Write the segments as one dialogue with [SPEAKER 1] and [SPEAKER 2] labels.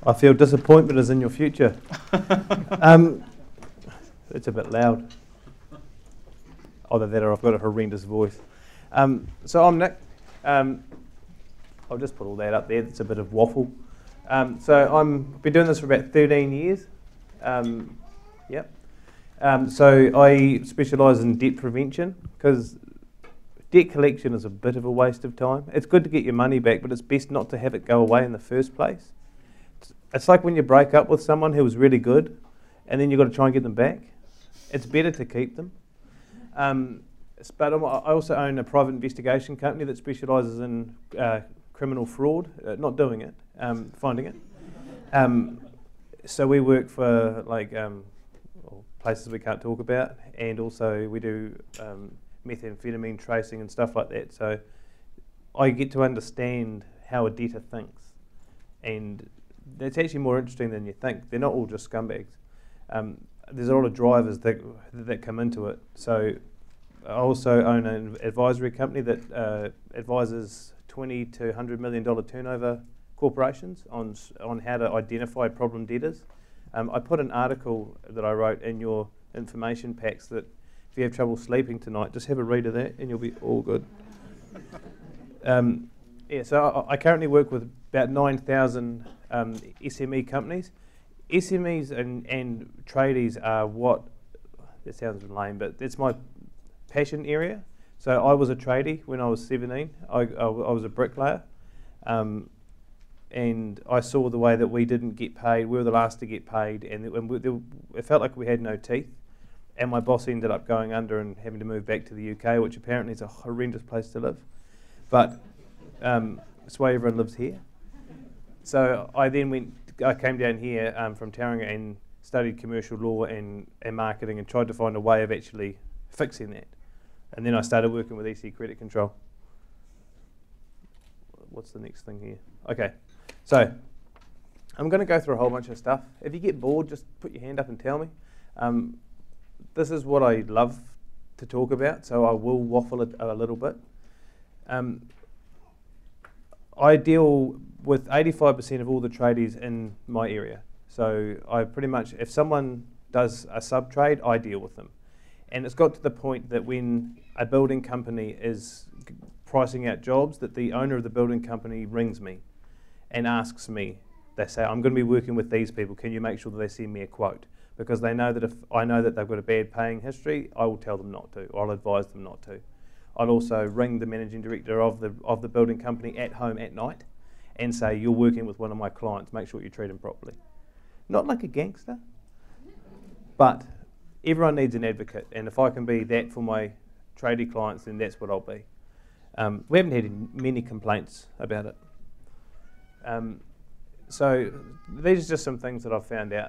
[SPEAKER 1] I feel disappointment is in your future. It's a bit loud. Either that or I've got a horrendous voice. So I'm Nick. I'll just put all that up there. It's a bit of waffle. So I've been doing this for about 13 years. So I specialise in debt prevention because debt collection is a bit of a waste of time. It's good to get your money back, but it's best not to have it go away in the first place. It's like when you break up with someone who was really good and then you've got to try and get them back. It's better to keep them. But I also own a private investigation company that specialises in criminal fraud, not doing it, finding it. So we work for places we can't talk about, and also we do methamphetamine tracing and stuff like that. So I get to understand how a debtor thinks, and that's actually more interesting than you think. They're not all just scumbags. There's a lot of drivers that come into it. So I also own an advisory company that advises $20 to $100 million turnover corporations on how to identify problem debtors. I put an article that I wrote in your information packs that if you have trouble sleeping tonight, just have a read of that and you'll be all good. So I currently work with about 9,000 SME companies. SMEs and tradies are that sounds lame, but it's my passion area. So I was a tradie when I was 17. I was a bricklayer. And I saw the way that we didn't get paid. We were the last to get paid, and it felt like we had no teeth. And my boss ended up going under and having to move back to the UK, which apparently is a horrendous place to live. But that's why everyone lives here. So I came down here from Tauranga and studied commercial law and marketing and tried to find a way of actually fixing that. And then I started working with EC Credit Control. What's the next thing here? Okay, so I'm going to go through a whole bunch of stuff. If you get bored, just put your hand up and tell me. This is what I love to talk about, so I will waffle it a little bit. I deal with 85% of all the tradies in my area. So I pretty much, if someone does a sub-trade, I deal with them. And it's got to the point that when a building company is pricing out jobs, that the owner of the building company rings me and asks me, they say, I'm going to be working with these people, can you make sure that they send me a quote? Because they know that if I know that they've got a bad paying history, I will tell them not to, or I'll advise them not to. I'll also ring the managing director of the building company at home at night and say, you're working with one of my clients, make sure you treat him properly. Not like a gangster, but everyone needs an advocate, and if I can be that for my tradie clients, then that's what I'll be. We haven't had many complaints about it. So these are just some things that I've found out.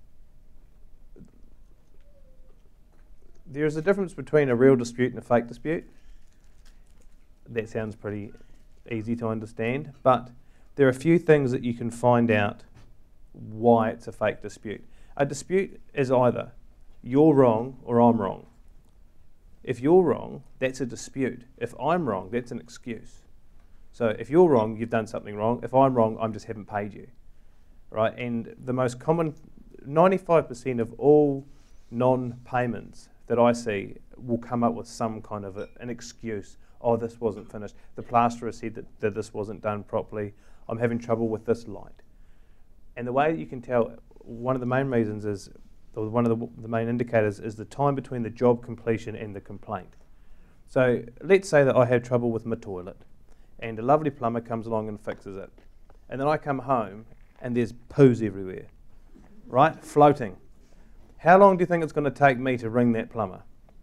[SPEAKER 1] There is a difference between a real dispute and a fake dispute. That sounds pretty easy to understand, but there are a few things that you can find out why it's a fake dispute. A dispute is either you're wrong or I'm wrong. If you're wrong, that's a dispute. If I'm wrong, that's an excuse. So if you're wrong, you've done something wrong. If I'm wrong, I just haven't paid you. Right? And the most common, 95% of all non-payments that I see will come up with some kind of an excuse. Oh, this wasn't finished. The plasterer said that this wasn't done properly. I'm having trouble with this light. And the way that you can tell, one of the main reasons is, or one of the main indicators is the time between the job completion and the complaint. So let's say that I had trouble with my toilet and a lovely plumber comes along and fixes it. And then I come home and there's poos everywhere, right? Floating. How long do you think it's going to take me to ring that plumber?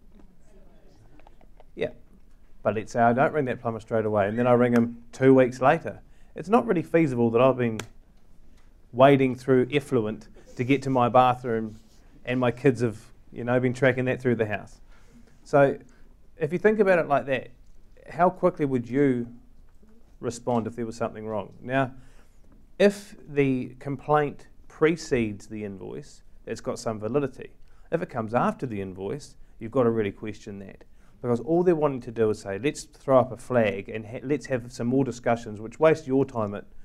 [SPEAKER 1] Yeah. But let's say I don't ring that plumber straight away and then I ring him 2 weeks later. It's not really feasible that I've been wading through effluent to get to my bathroom and my kids have, been tracking that through the house. So if you think about it like that, how quickly would you respond if there was something wrong? Now, if the complaint precedes the invoice, it's got some validity. If it comes after the invoice, you've got to really question that. Because all they're wanting to do is say, let's throw up a flag and let's have some more discussions, which waste your time at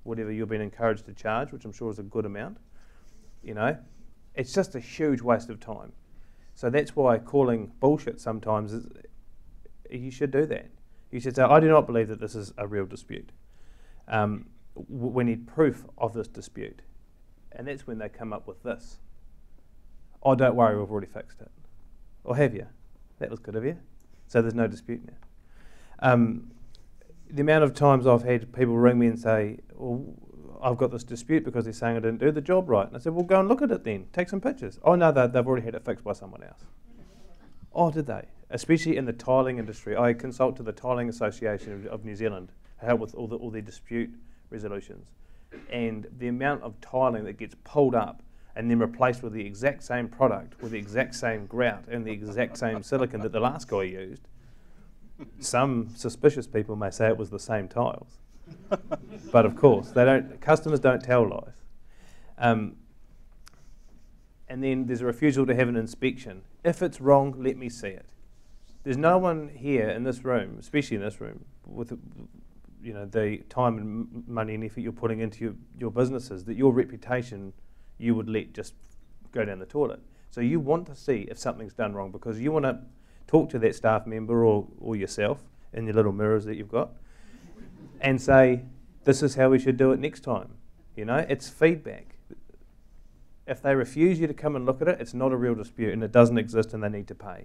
[SPEAKER 1] whatever you've been encouraged to charge, which I'm sure is a good amount. You know, it's just a huge waste of time. So that's why calling bullshit sometimes is, you should do that. You should say, I do not believe that this is a real dispute. We need proof of this dispute. And that's when they come up with this. Oh, don't worry, we've already fixed it. Or have you? That was good of you. So there's no dispute now. The amount of times I've had people ring me and say, well, I've got this dispute because they're saying I didn't do the job right. And I said, well, go and look at it then. Take some pictures. Oh, no, they've already had it fixed by someone else. Oh, did they? Especially in the tiling industry. I consult to the Tiling Association of New Zealand. I help with all their dispute resolutions. And the amount of tiling that gets pulled up and then replaced with the exact same product, with the exact same grout and the exact same silicone that the last guy used, some suspicious people may say it was the same tiles. But of course, customers don't tell lies. And then there's a refusal to have an inspection. If it's wrong, let me see it. There's no one here in this room, especially in this room, with the time and money and effort you're putting into your businesses, that your reputation you would let just go down the toilet. So you want to see if something's done wrong, because you want to talk to that staff member or yourself in your little mirrors that you've got and say, this is how we should do it next time. You know, it's feedback. If they refuse you to come and look at it, it's not a real dispute and it doesn't exist and they need to pay.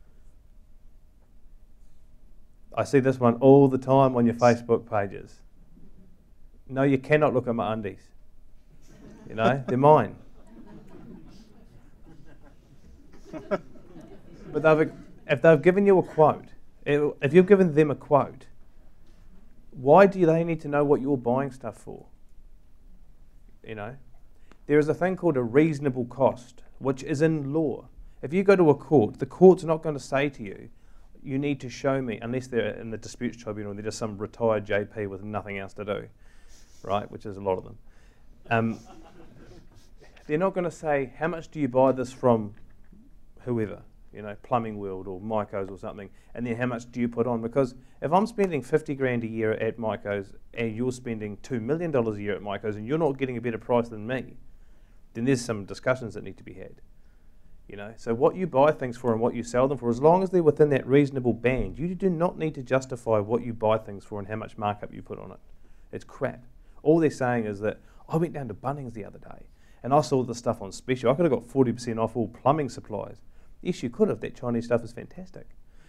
[SPEAKER 1] I see this one all the time on your Facebook pages. No, you cannot look at my undies. You know, they're mine. But if they've given you a quote, if you've given them a quote, why do they need to know what you're buying stuff for? You know, there is a thing called a reasonable cost, which is in law. If you go to a court, the court's not going to say to you, you need to show me, unless they're in the disputes tribunal, they're just some retired JP with nothing else to do, right, which is a lot of them. They're not going to say, how much do you buy this from whoever, you know, Plumbing World or Myco's or something, and then how much do you put on? Because if I'm spending 50 grand a year at Myco's and you're spending $2 million a year at Myco's and you're not getting a better price than me, then there's some discussions that need to be had. You know, so what you buy things for and what you sell them for, as long as they're within that reasonable band, you do not need to justify what you buy things for and how much markup you put on it. It's crap. All they're saying is that, I went down to Bunnings the other day and I saw this stuff on special. I could have got 40% off all plumbing supplies. Yes, you could have. That Chinese stuff is fantastic.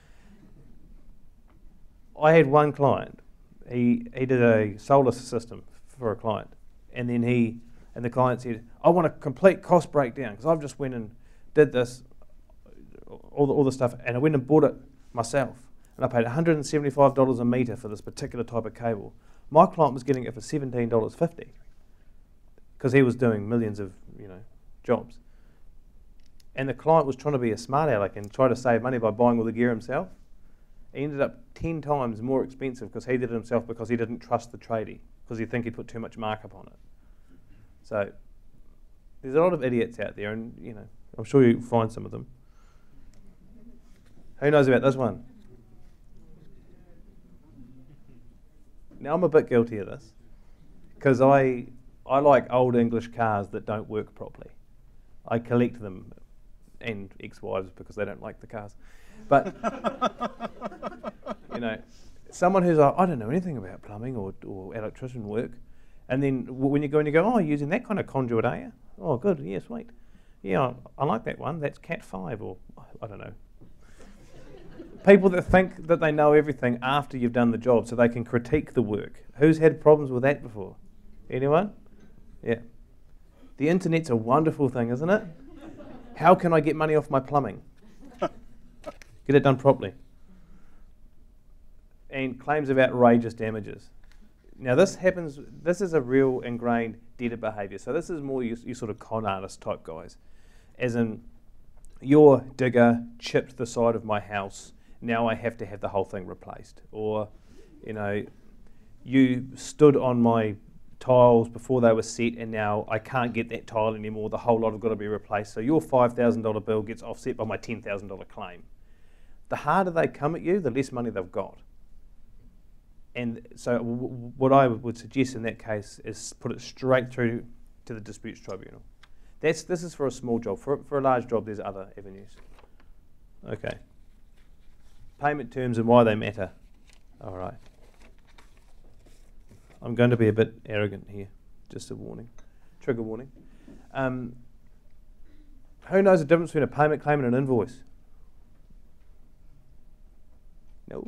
[SPEAKER 1] I had one client. He did a solar system for a client, and then the client said, I want a complete cost breakdown because I've just went and did this, all the stuff, and I went and bought it myself, and I paid $175 a metre for this particular type of cable. My client was getting it for $17.50 because he was doing millions of jobs. And the client was trying to be a smart aleck and try to save money by buying all the gear himself. He ended up 10 times more expensive because he did it himself, because he didn't trust the tradie, because he'd think he'd put too much markup on it. So there's a lot of idiots out there, and I'm sure you'll find some of them. Who knows about this one? Now, I'm a bit guilty of this, because I like old English cars that don't work properly. I collect them, and ex-wives, because they don't like the cars. But, someone who's like, I don't know anything about plumbing or electrician work, and then when you go and you go, oh, you're using that kind of conduit, are you? Oh, good, yeah, sweet. Yeah, I like that one. That's Cat 5, or I don't know. People that think that they know everything after you've done the job so they can critique the work. Who's had problems with that before? Anyone? Yeah. The internet's a wonderful thing, isn't it? How can I get money off my plumbing? Get it done properly. And claims of outrageous damages. Now this is a real ingrained debtor behaviour. So this is more you sort of con artist type guys. As in, your digger chipped the side of my house, now I have to have the whole thing replaced. Or, you stood on my tiles before they were set and now I can't get that tile anymore, the whole lot have got to be replaced. So your $5,000 bill gets offset by my $10,000 claim. The harder they come at you, the less money they've got. And so what I would suggest in that case is put it straight through to the disputes tribunal. This is for a small job. For a large job, there's other avenues. Okay. Payment terms and why they matter. All right. I'm going to be a bit arrogant here. Just a warning. Trigger warning. Who knows the difference between a payment claim and an invoice? No?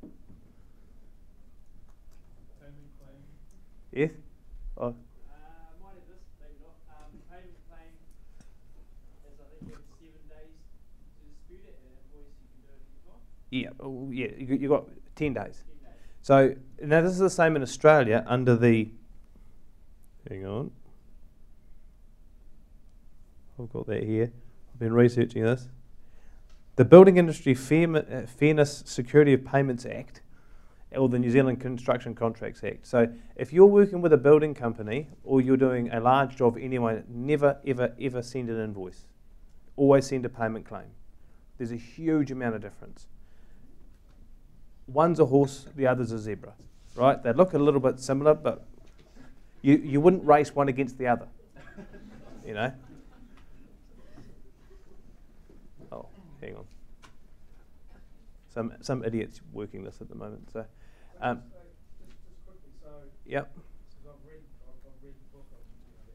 [SPEAKER 2] Payment claim.
[SPEAKER 1] Yes? Oh.
[SPEAKER 2] Might have this, maybe not. Payment claim is, I think you have 7 days to dispute it, and an invoice you can do it anytime.
[SPEAKER 1] Yeah, you got 10 days.
[SPEAKER 2] 10 days.
[SPEAKER 1] So now this is the same in Australia under the, hang on, I've got that here, I've been researching this. The Building Industry Fairness Security of Payments Act, or the New Zealand Construction Contracts Act. So if you're working with a building company or you're doing a large job anyway, never ever ever send an invoice. Always send a payment claim. There's a huge amount of difference. One's a horse, the other's a zebra, right? They look a little bit similar, but you wouldn't race one against the other, you know? Oh, hang on. Some idiot's working this at the moment. So,
[SPEAKER 2] Just quickly, so
[SPEAKER 1] yep,
[SPEAKER 2] I've read the book of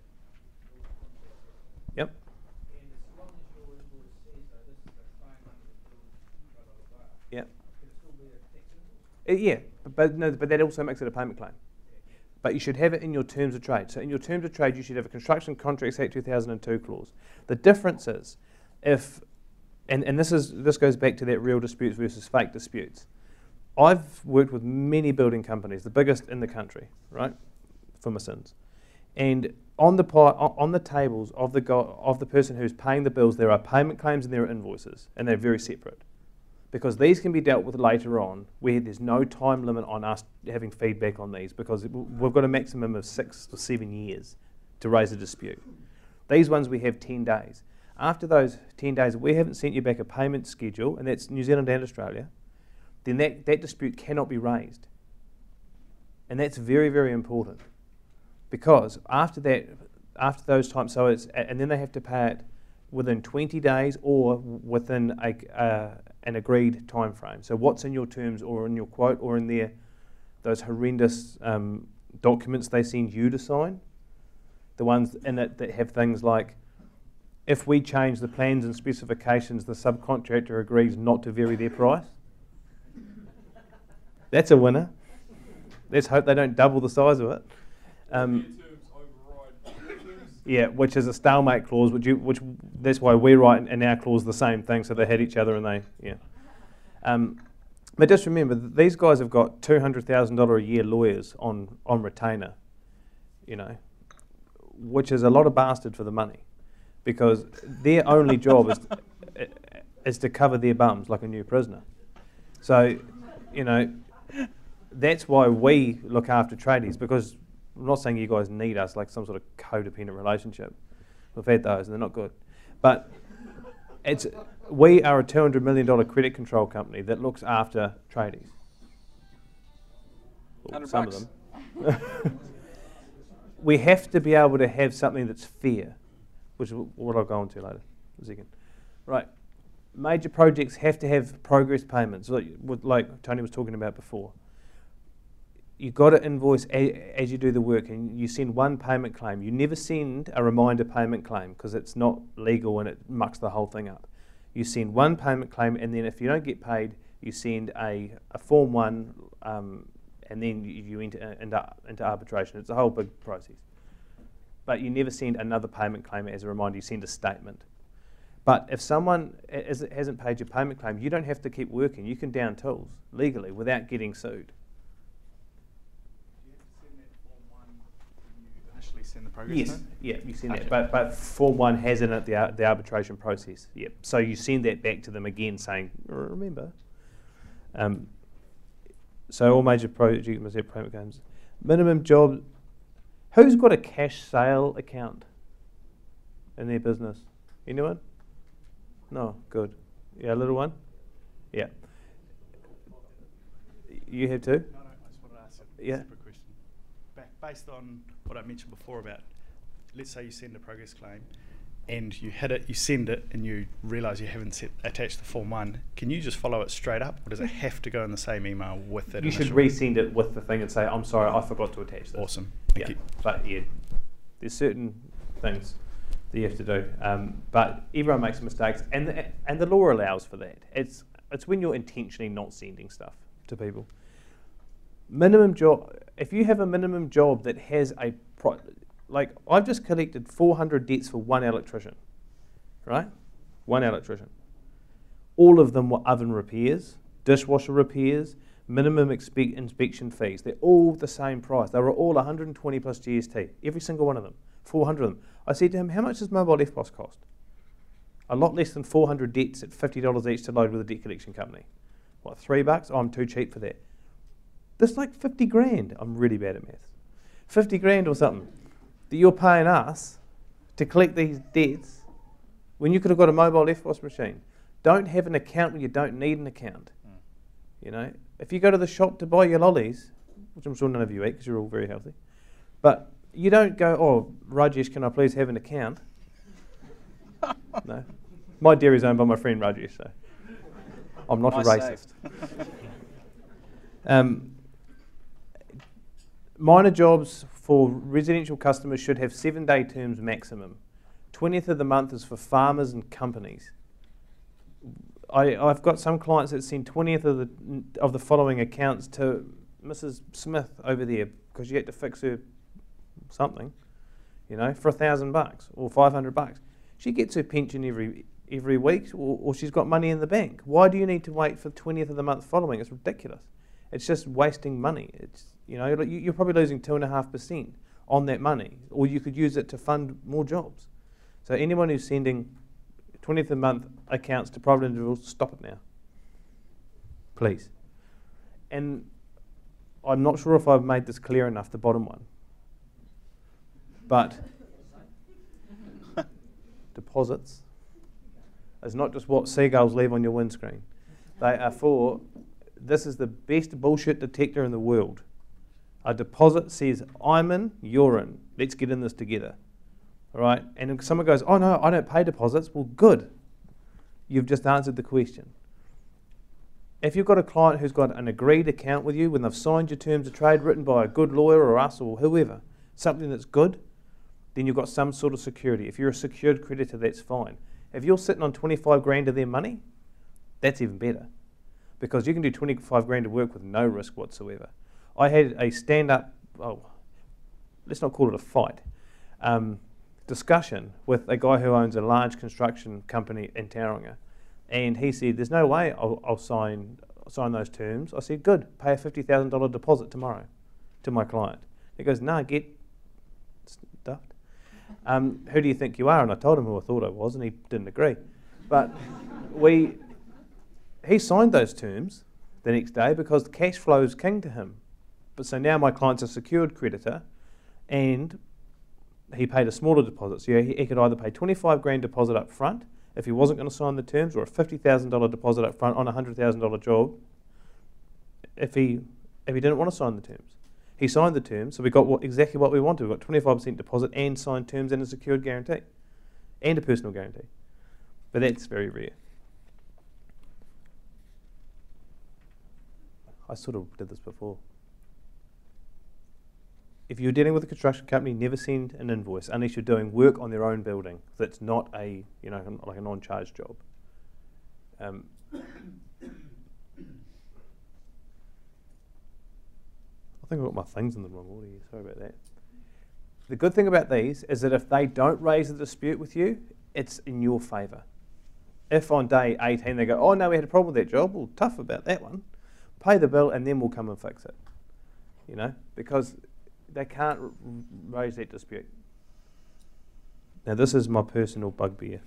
[SPEAKER 1] yep,
[SPEAKER 2] and as long as your invoice says that this is the claim under the bill, blah blah blah,
[SPEAKER 1] yep.
[SPEAKER 2] can it still be a tax invoice?
[SPEAKER 1] Yeah, but that also makes it a payment claim. But you should have it in your terms of trade. So in your terms of trade, you should have a Construction Contracts Act 2002 clause. The difference is if, and this goes back to that real disputes versus fake disputes. I've worked with many building companies, the biggest in the country, right, for my sins. And on the tables of the person who's paying the bills, there are payment claims and there are invoices, and they're very separate. Because these can be dealt with later on, where there's no time limit on us having feedback on these, because we've got a maximum of 6 to 7 years to raise a dispute. These ones we have 10 days. After those 10 days, we haven't sent you back a payment schedule, and that's New Zealand and Australia, then that dispute cannot be raised. And that's very, very important. Because after those times, and then they have to pay it within 20 days or within an agreed time frame. So what's in your terms or in your quote or in those horrendous documents they send you to sign, the ones in it that have things like, if we change the plans and specifications, the subcontractor agrees not to vary their price. That's a winner. Let's hope they don't double the size of it. Yeah, which is a stalemate clause, which that's why we write in our clause the same thing, so they hit each other and they, yeah. But just remember, these guys have got $200,000 a year lawyers on retainer, you know, which is a lot of bastard for the money, because their only job is to cover their bums like a new prisoner. So, you know, that's why we look after tradies, because I'm not saying you guys need us like some sort of codependent relationship. We've had those and they're not good. But we are a $200 million credit control company that looks after tradies. Well, some of them. We have to be able to have something that's fair, which is what I'll go on to later. A second. Right. Major projects have to have progress payments, like Tony was talking about before. You've got to invoice as you do the work, and you send one payment claim. You never send a reminder payment claim because it's not legal and it mucks the whole thing up. You send one payment claim, and then if you don't get paid, you send a Form 1, and then you enter into arbitration. It's a whole big process. But you never send another payment claim as a reminder. You send a statement. But if someone hasn't paid your payment claim, you don't have to keep working. You can down tools legally without getting sued.
[SPEAKER 3] Send the progress
[SPEAKER 1] yes,
[SPEAKER 3] note?
[SPEAKER 1] Yeah, you send that. But Form 1 has in it the arbitration process. Yep. So you send that back to them again saying, remember. So all major projects must have payment claims. Minimum job. Who's got a cash sale account in their business? Anyone? No, good. Yeah, a little one? Yeah. You have too?
[SPEAKER 3] No, I just wanted to
[SPEAKER 1] Yeah.
[SPEAKER 3] Separate question. Based on what I mentioned before about, let's say you send a progress claim and you hit it, you send it, and you realise you haven't attached the Form 1, can you just follow it straight up, or does it have to go in the same email with that
[SPEAKER 1] You should
[SPEAKER 3] initial?
[SPEAKER 1] resend it with the thing and say, I'm sorry, I forgot to attach this.
[SPEAKER 3] Awesome.
[SPEAKER 1] Yeah,
[SPEAKER 3] Thank you.
[SPEAKER 1] but yeah, there's certain things that you have to do. But everyone makes mistakes, and the law allows for that. It's when you're intentionally not sending stuff to people. Minimum job. If you have a minimum job that has like I've just collected 400 debts for one electrician, right? One electrician. All of them were oven repairs, dishwasher repairs, minimum inspection fees. They're all the same price. They were all 120 plus GST, every single one of them, 400 of them. I said to him, how much does mobile FBOS cost? A lot less than 400 debts at $50 each to load with a debt collection company. What, $3? Oh, I'm too cheap for that. That's like 50 grand. I'm really bad at maths. 50 grand or something that you're paying us to collect these debts when you could have got a mobile FBOS machine. Don't have an account when you don't need an account. You know, if you go to the shop to buy your lollies, which I'm sure none of you eat because you're all very healthy, but you don't go, oh, Rajesh, can I please have an account? No. My dairy's owned by my friend Rajesh, so I'm not a racist. Minor jobs for residential customers should have 7-day terms maximum. 20th of the month is for farmers and companies. I've got some clients that send 20th of the following accounts to Mrs. Smith over there because she had to fix her something, you know, for $1,000 or $500. She gets her pension every week, or she's got money in the bank. Why do you need to wait for the 20th of the month following? It's ridiculous. It's just wasting money. It's, you know, you're probably losing 2.5% on that money, or you could use it to fund more jobs. So anyone who's sending 20th of the month accounts to private individuals, stop it now, please. And I'm not sure if I've made this clear enough, the bottom one, but deposits is not just what seagulls leave on your windscreen. They are for, this is the best bullshit detector in the world. A deposit says, I'm in, you're in. Let's get in this together. All right? And if someone goes, oh no, I don't pay deposits. Well, good. You've just answered the question. If you've got a client who's got an agreed account with you, when they've signed your terms of trade written by a good lawyer or us or whoever, something that's good, then you've got some sort of security. If you're a secured creditor, that's fine. If you're sitting on 25 grand of their money, that's even better, because you can do 25 grand of work with no risk whatsoever. I had a stand-up, let's not call it a fight, discussion with a guy who owns a large construction company in Tauranga, and he said, there's no way I'll sign those terms. I said, good, pay a $50,000 deposit tomorrow to my client. He goes, nah, get stuffed. Who do you think you are? And I told him who I thought I was, and he didn't agree. But he signed those terms the next day because cash flow is king to him. But so now my client's a secured creditor, and he paid a smaller deposit. So he could either pay 25 grand deposit up front if he wasn't going to sign the terms, or a $50,000 deposit up front on a $100,000 job if he didn't want to sign the terms. He signed the terms, so we got exactly what we wanted. We got 25% deposit and signed terms and a secured guarantee and a personal guarantee. But that's very rare. I sort of did this before. If you're dealing with a construction company, never send an invoice unless you're doing work on their own building. That's not a, you know, like a non-charge job. I think I've got my things in the wrong order here. Sorry about that. The good thing about these is that if they don't raise the dispute with you, it's in your favour. If on day 18 they go, oh no, we had a problem with that job, well, tough about that one. Pay the bill and then we'll come and fix it. You know, because they can't raise that dispute. Now this is my personal bugbear.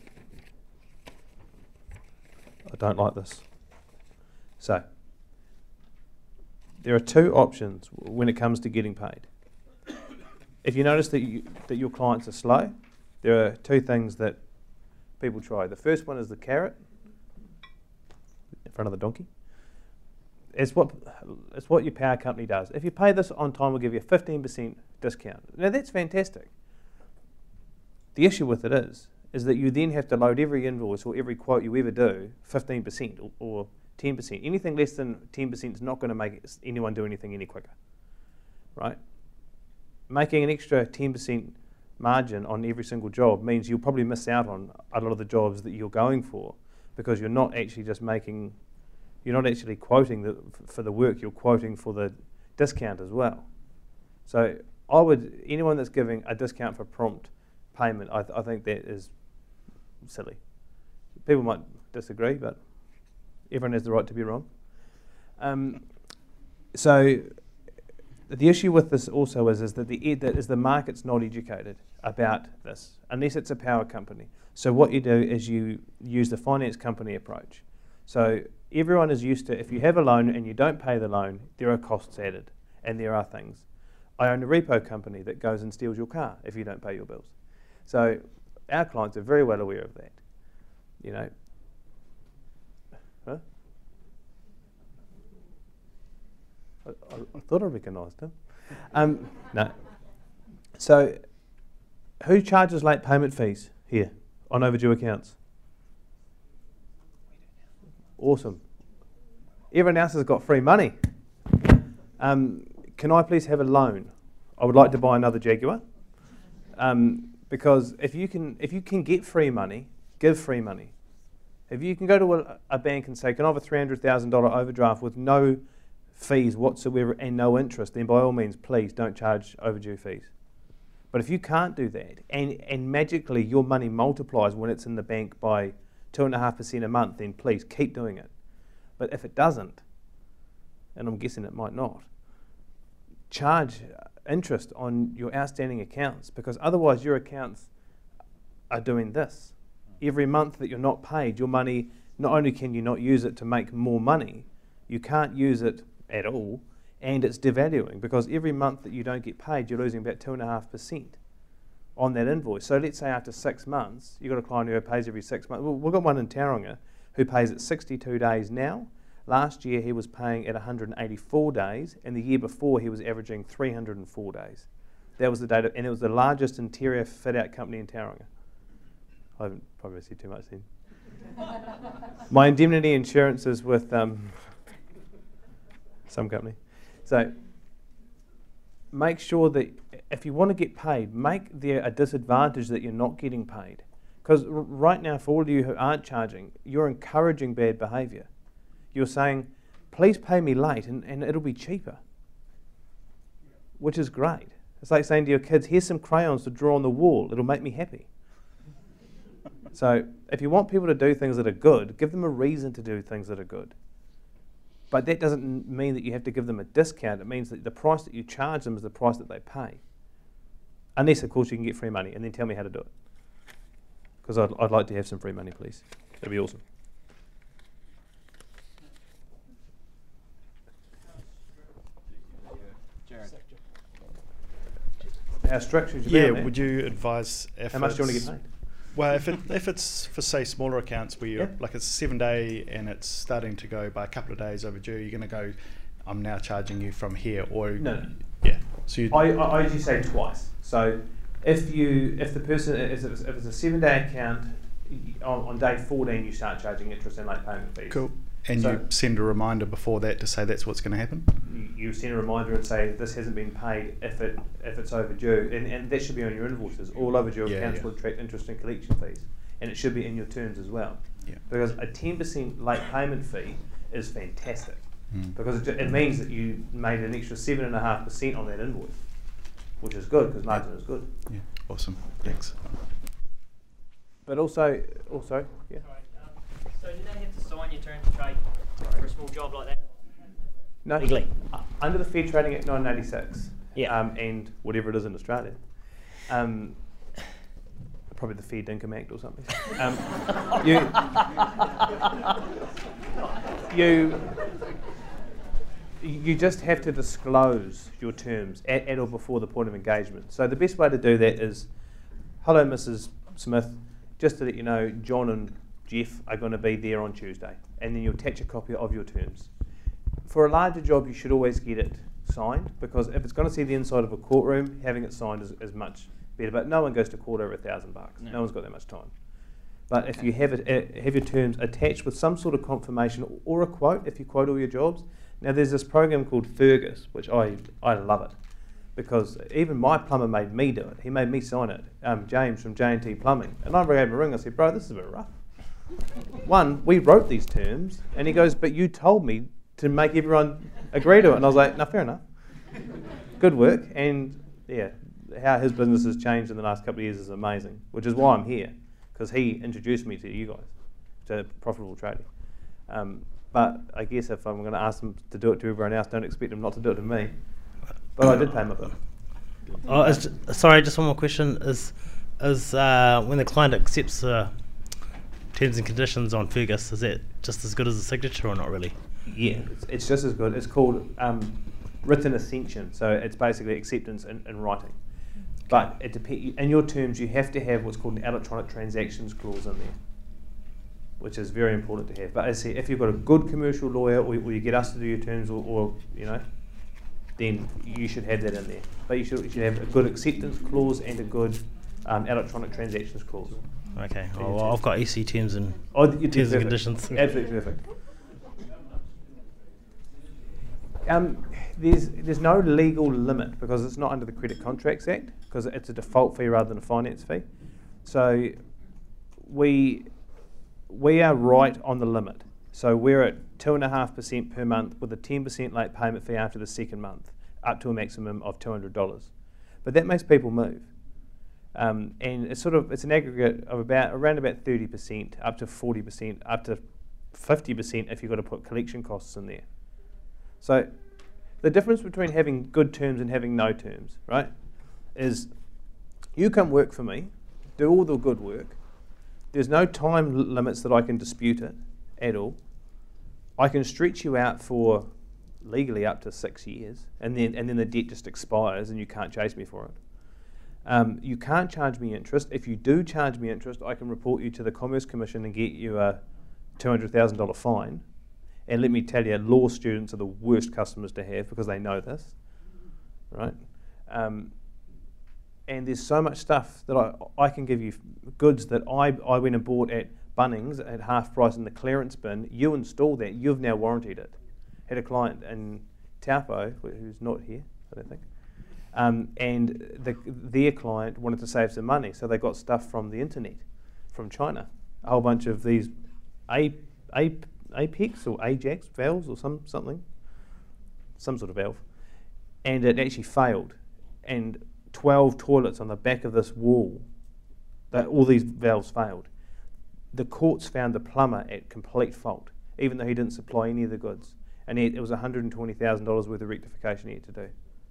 [SPEAKER 1] I don't like this. So, there are two options when it comes to getting paid. If you notice that your clients are slow, there are two things that people try. The first one is the carrot in front of the donkey. it's what your power company does. If you pay this on time, we'll give you a 15% discount. Now that's fantastic. The issue with it is that you then have to load every invoice or every quote you ever do 15% or 10%. Anything less than 10% is not going to make anyone do anything any quicker, right? Making an extra 10% margin on every single job means you'll probably miss out on a lot of the jobs that you're going for because you're not actually quoting for the work, you're quoting for the discount as well. So anyone that's giving a discount for prompt payment, I think that is silly. People might disagree, but everyone has the right to be wrong. So the issue with this also is that the market's not educated about this, unless it's a power company. So what you do is you use the finance company approach. So everyone is used to, if you have a loan and you don't pay the loan, there are costs added, and there are things. I own a repo company that goes and steals your car if you don't pay your bills. So our clients are very well aware of that. You know. Huh? I thought I recognised him. No. So, who charges late payment fees here on overdue accounts? Awesome. Everyone else has got free money. Can I please have a loan? I would like to buy another Jaguar. Because if you can get free money, give free money. If you can go to a bank and say, can I have a $300,000 overdraft with no fees whatsoever and no interest, then by all means, please don't charge overdue fees. But if you can't do that, and magically your money multiplies when it's in the bank by 2.5% a month, then please keep doing it. But if it doesn't, and I'm guessing it might not, charge interest on your outstanding accounts, because otherwise your accounts are doing this. Every month that you're not paid, your money, not only can you not use it to make more money, you can't use it at all, and it's devaluing, because every month that you don't get paid, you're losing about 2.5% on that invoice. So let's say after 6 months, you've got a client who pays every 6 months. Well, we've got one in Tauranga who pays at 62 days now. Last year he was paying at 184 days, and the year before he was averaging 304 days. That was the data, and it was the largest interior fit-out company in Tauranga. I haven't probably said too much then. My indemnity insurance is with some company. So make sure that if you want to get paid, make there a disadvantage that you're not getting paid. Because right now, for all of you who aren't charging, you're encouraging bad behaviour. You're saying, please pay me late and it'll be cheaper, which is great. It's like saying to your kids, here's some crayons to draw on the wall, it'll make me happy. So if you want people to do things that are good, give them a reason to do things that are good. But that doesn't mean that you have to give them a discount. It means that the price that you charge them is the price that they pay. Unless, of course, you can get free money, and then tell me how to do it. Because I'd like to have some free money, please. That'd be awesome. How structured you
[SPEAKER 3] Yeah, would you advise if
[SPEAKER 1] how much do you want to get paid?
[SPEAKER 3] Well, if it's for, say, smaller accounts where you're, like it's 7 day and it's starting to go by a couple of days overdue, you're going to go, I'm now charging you from here, or
[SPEAKER 1] no.
[SPEAKER 3] Yeah. So
[SPEAKER 1] I usually say twice. So if it's a 7-day account, on day 14 you start charging interest and late payment fees.
[SPEAKER 3] Cool. And so you send a reminder before that to say that's what's going to happen?
[SPEAKER 1] You send a reminder and say this hasn't been paid if it's overdue, and that should be on your invoices. All overdue accounts will attract interest and collection fees, and it should be in your terms as well. Yeah. Because a 10% late payment fee is fantastic, because it means that you made an extra 7.5% on that invoice, which is good because margin is good.
[SPEAKER 3] Yeah, awesome. Thanks.
[SPEAKER 1] But also, yeah.
[SPEAKER 2] Sorry, so do they have to sign your terms of trade for a small job like that?
[SPEAKER 1] No,
[SPEAKER 4] Legally.
[SPEAKER 1] Under the Fair Trading Act 1986,
[SPEAKER 4] Yeah.
[SPEAKER 1] And whatever it is in Australia, probably the Fair Dinkum Act or something. You just have to disclose your terms at or before the point of engagement. So the best way to do that is, hello, Mrs. Smith, just to let you know, John and Jeff are going to be there on Tuesday, and then you attach a copy of your terms. for a larger job, you should always get it signed, because if it's going to see the inside of a courtroom, having it signed is much better. But no one goes to court over $1,000. No one's got that much time. But if you have your terms attached with some sort of confirmation or a quote, if you quote all your jobs. Now there's this program called Fergus, which I love it, because even my plumber made me do it. He made me sign it, James from J&T Plumbing. And I gave him a ring. I said, bro, this is a bit rough. One, we wrote these terms, and he goes, but you told me to make everyone agree to it. And I was like, no, fair enough. Good work. And yeah, how his business has changed in the last couple of years is amazing, which is why I'm here, because he introduced me to you guys, to Profitable Trading. But I guess if I'm going to ask them to do it to everyone else, don't expect them not to do it to me. But I did pay my bill.
[SPEAKER 4] Sorry, just one more question. Is when the client accepts terms and conditions on Fergus, is that just as good as a signature or not really?
[SPEAKER 1] Yeah, it's just as good. It's called written ascension, so it's basically acceptance in writing. But it depends. In your terms, you have to have what's called an electronic transactions clause in there, which is very important to have. But as I say, if you've got a good commercial lawyer, or you get us to do your terms, or you know, then you should have that in there. But you should have a good acceptance clause and a good electronic transactions clause.
[SPEAKER 4] Okay. Well, I've got EC terms and
[SPEAKER 1] terms
[SPEAKER 4] and conditions.
[SPEAKER 1] Absolutely perfect. There's no legal limit, because it's not under the Credit Contracts Act, because it's a default fee rather than a finance fee. So we are right on the limit. So we're at 2.5% per month with a 10% late payment fee after the second month, up to a maximum of $200. But that makes people move. And it's an aggregate of around about 30%, up to 40%, up to 50% if you've got to put collection costs in there. So the difference between having good terms and having no terms, right, is you come work for me, do all the good work. There's no time limits that I can dispute it at all. I can stretch you out for legally up to 6 years, and then the debt just expires and you can't chase me for it. You can't charge me interest. If you do charge me interest, I can report you to the Commerce Commission and get you a $200,000 fine. And let me tell you, law students are the worst customers to have, because they know this, right? And there's so much stuff that I can give you, goods that I went and bought at Bunnings at half price in the clearance bin. You install that, you've now warranted it. Had a client in Taupo, who's not here, I don't think, and their client wanted to save some money, so they got stuff from the internet, from China, a whole bunch of these Apex or Ajax valves or some sort of valve, and it actually failed. And 12 toilets on the back of this wall, all these valves failed. The courts found the plumber at complete fault, even though he didn't supply any of the goods. And it was $120,000 worth of rectification he had to do.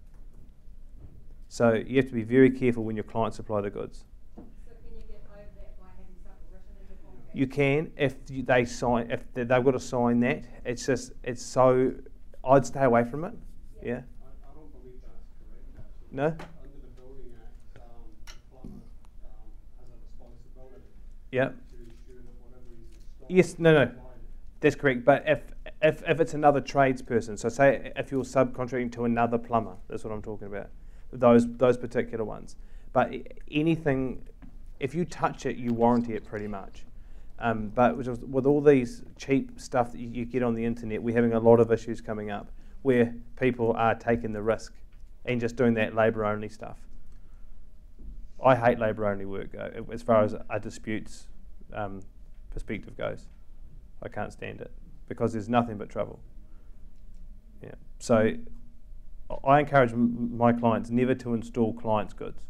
[SPEAKER 1] So you have to be very careful when your clients supply the goods.
[SPEAKER 5] So can you get over that by having something written in the contract?
[SPEAKER 1] You can if they've got to sign that. It's so, I'd stay away from it. Yeah.
[SPEAKER 6] I don't believe that's correct.
[SPEAKER 1] No?
[SPEAKER 6] Under the Building Act, the plumber has a responsibility
[SPEAKER 1] Yeah.
[SPEAKER 6] to ensure that whatever he's installed.
[SPEAKER 1] Yes. No.
[SPEAKER 6] is compliant.
[SPEAKER 1] That's correct. But if it's another tradesperson, so say if you're subcontracting to another plumber, that's what I'm talking about. Those particular ones. But anything, if you touch it, you warranty it pretty much. But with all these cheap stuff that you get on the internet, we're having a lot of issues coming up where people are taking the risk and just doing that labour-only stuff. I hate labour-only work as far as a disputes perspective goes. I can't stand it because there's nothing but trouble. Yeah. So I encourage my clients never to install clients' goods.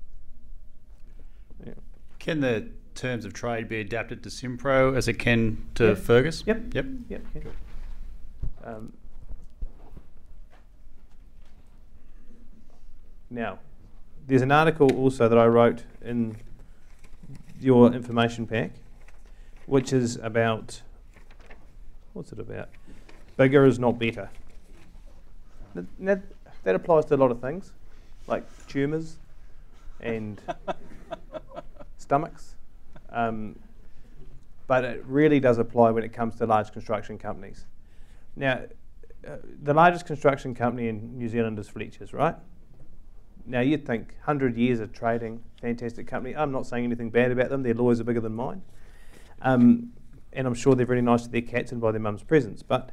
[SPEAKER 1] Yeah.
[SPEAKER 7] Can the terms of trade be adapted to Simpro as it can to Fergus?
[SPEAKER 1] Yep.
[SPEAKER 7] Yep.
[SPEAKER 1] Now, there's an article also that I wrote in your information pack, which is about, what's it about? Bigger is not better. That applies to a lot of things, like tumours and stomachs. But it really does apply when it comes to large construction companies. Now, the largest construction company in New Zealand is Fletcher's, right? Now you'd think 100 years of trading, fantastic company. I'm not saying anything bad about them. Their lawyers are bigger than mine. And I'm sure they're very nice to their cats and buy their mum's presents. But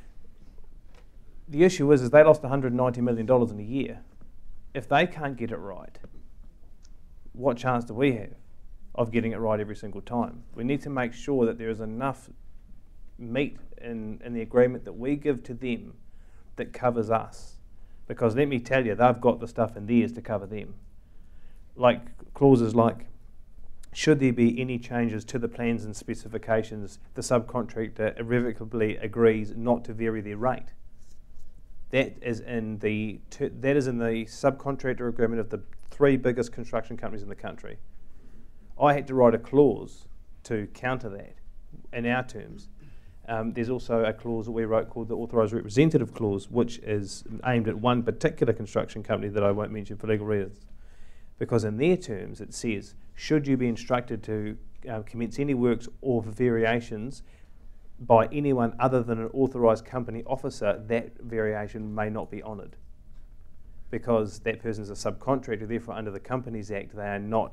[SPEAKER 1] the issue is they lost $190 million in a year. If they can't get it right, what chance do we have of getting it right every single time? We need to make sure that there is enough meat in the agreement that we give to them that covers us. Because let me tell you, they've got the stuff in theirs to cover them. Like clauses like, should there be any changes to the plans and specifications, the subcontractor irrevocably agrees not to vary their rate. That is in the subcontractor agreement of the 3 biggest construction companies in the country. I had to write a clause to counter that in our terms. There's also a clause that we wrote called the authorised representative clause, which is aimed at one particular construction company that I won't mention for legal reasons. Because in their terms it says, should you be instructed to commence any works or variations by anyone other than an authorised company officer, that variation may not be honoured. Because that person is a subcontractor, therefore under the Companies Act they're not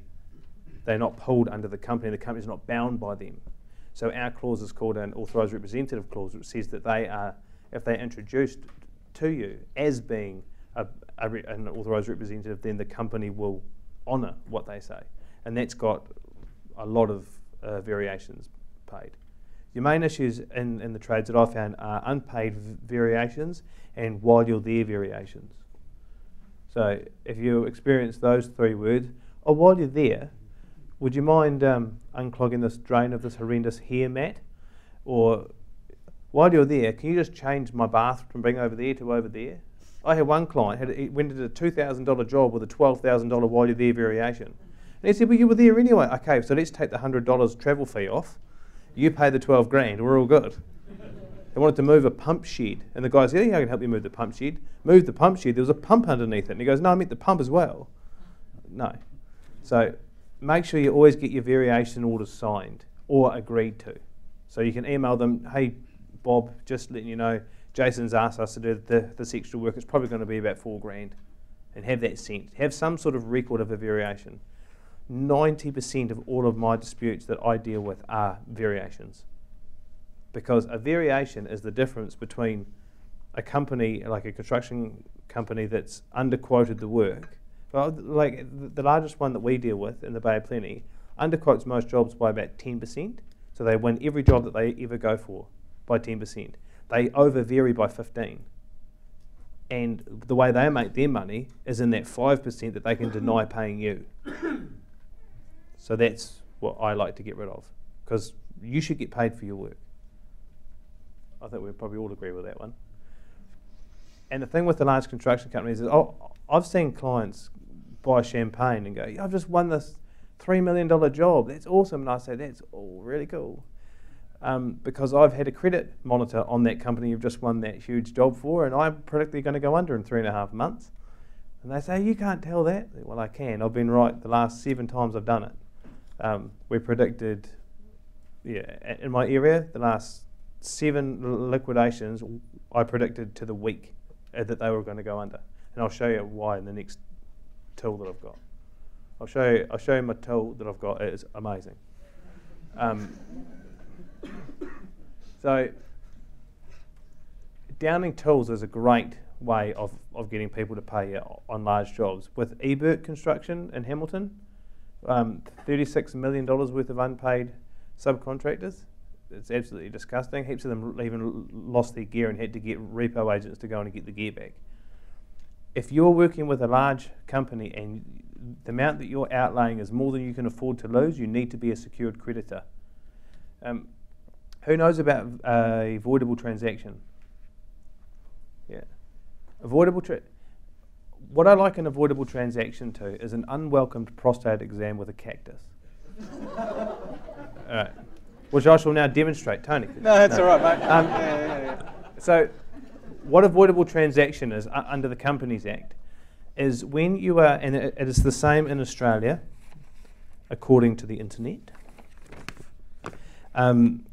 [SPEAKER 1] pulled under the company is not bound by them. So our clause is called an authorised representative clause, which says that they are, if they're introduced to you as being an authorised representative, then the company will honour what they say. And that's got a lot of variations paid. Your main issues in the trades that I found are unpaid variations and while you're there variations. So if you experience those 3 words, or while you're there, would you mind unclogging this drain of this horrendous hair mat? Or while you're there, can you just change my bath from being over there to over there? I had one client, he went into a $2,000 job with a $12,000 while you're there variation. And he said, well, you were there anyway. Okay, so let's take the $100 travel fee off. You pay the 12 grand, we're all good. They wanted to move a pump shed. And the guy said, yeah, I can help you move the pump shed. Moved the pump shed, there was a pump underneath it. And he goes, no, I meant the pump as well. No. So make sure you always get your variation orders signed or agreed to. So you can email them, hey, Bob, just letting you know, Jason's asked us to do this extra work. It's probably going to be about 4 grand. And have that sent. Have some sort of record of a variation. 90% of all of my disputes that I deal with are variations. Because a variation is the difference between a company, like a construction company that's underquoted the work. Well, like the largest one that we deal with in the Bay of Plenty, underquotes most jobs by about 10%. So they win every job that they ever go for by 10%. They over-vary by 15%. And the way they make their money is in that 5% that they can deny paying you. So that's what I like to get rid of, because you should get paid for your work. I think we'd probably all agree with that one. And the thing with the large construction companies is, I've seen clients buy champagne and go, I've just won this $3 million job. That's awesome. And I say, that's all really cool. Because I've had a credit monitor on that company you've just won that huge job for, and I'm predictably going to go under in 3.5 months. And they say, you can't tell that. Well, I can. I've been right the last 7 times I've done it. We predicted, in my area, the last 7 liquidations, I predicted to the week that they were going to go under. And I'll show you why in the next tool that I've got. I'll show you my tool that I've got. It is amazing. So downing tools is a great way of getting people to pay you on large jobs. With Ebert Construction in Hamilton, $36 million worth of unpaid subcontractors. It's absolutely disgusting. Heaps of them even lost their gear and had to get repo agents to go and get the gear back. If you're working with a large company and the amount that you're outlaying is more than you can afford to lose, you need to be a secured creditor. Who knows about a voidable transaction? Yeah. What I like an avoidable transaction to is an unwelcomed prostate exam with a cactus. All right. Which I shall now demonstrate. Tony.
[SPEAKER 3] No, that's all right, mate.
[SPEAKER 1] So what avoidable transaction is under the Companies Act is when you are, and it is the same in Australia, according to the internet,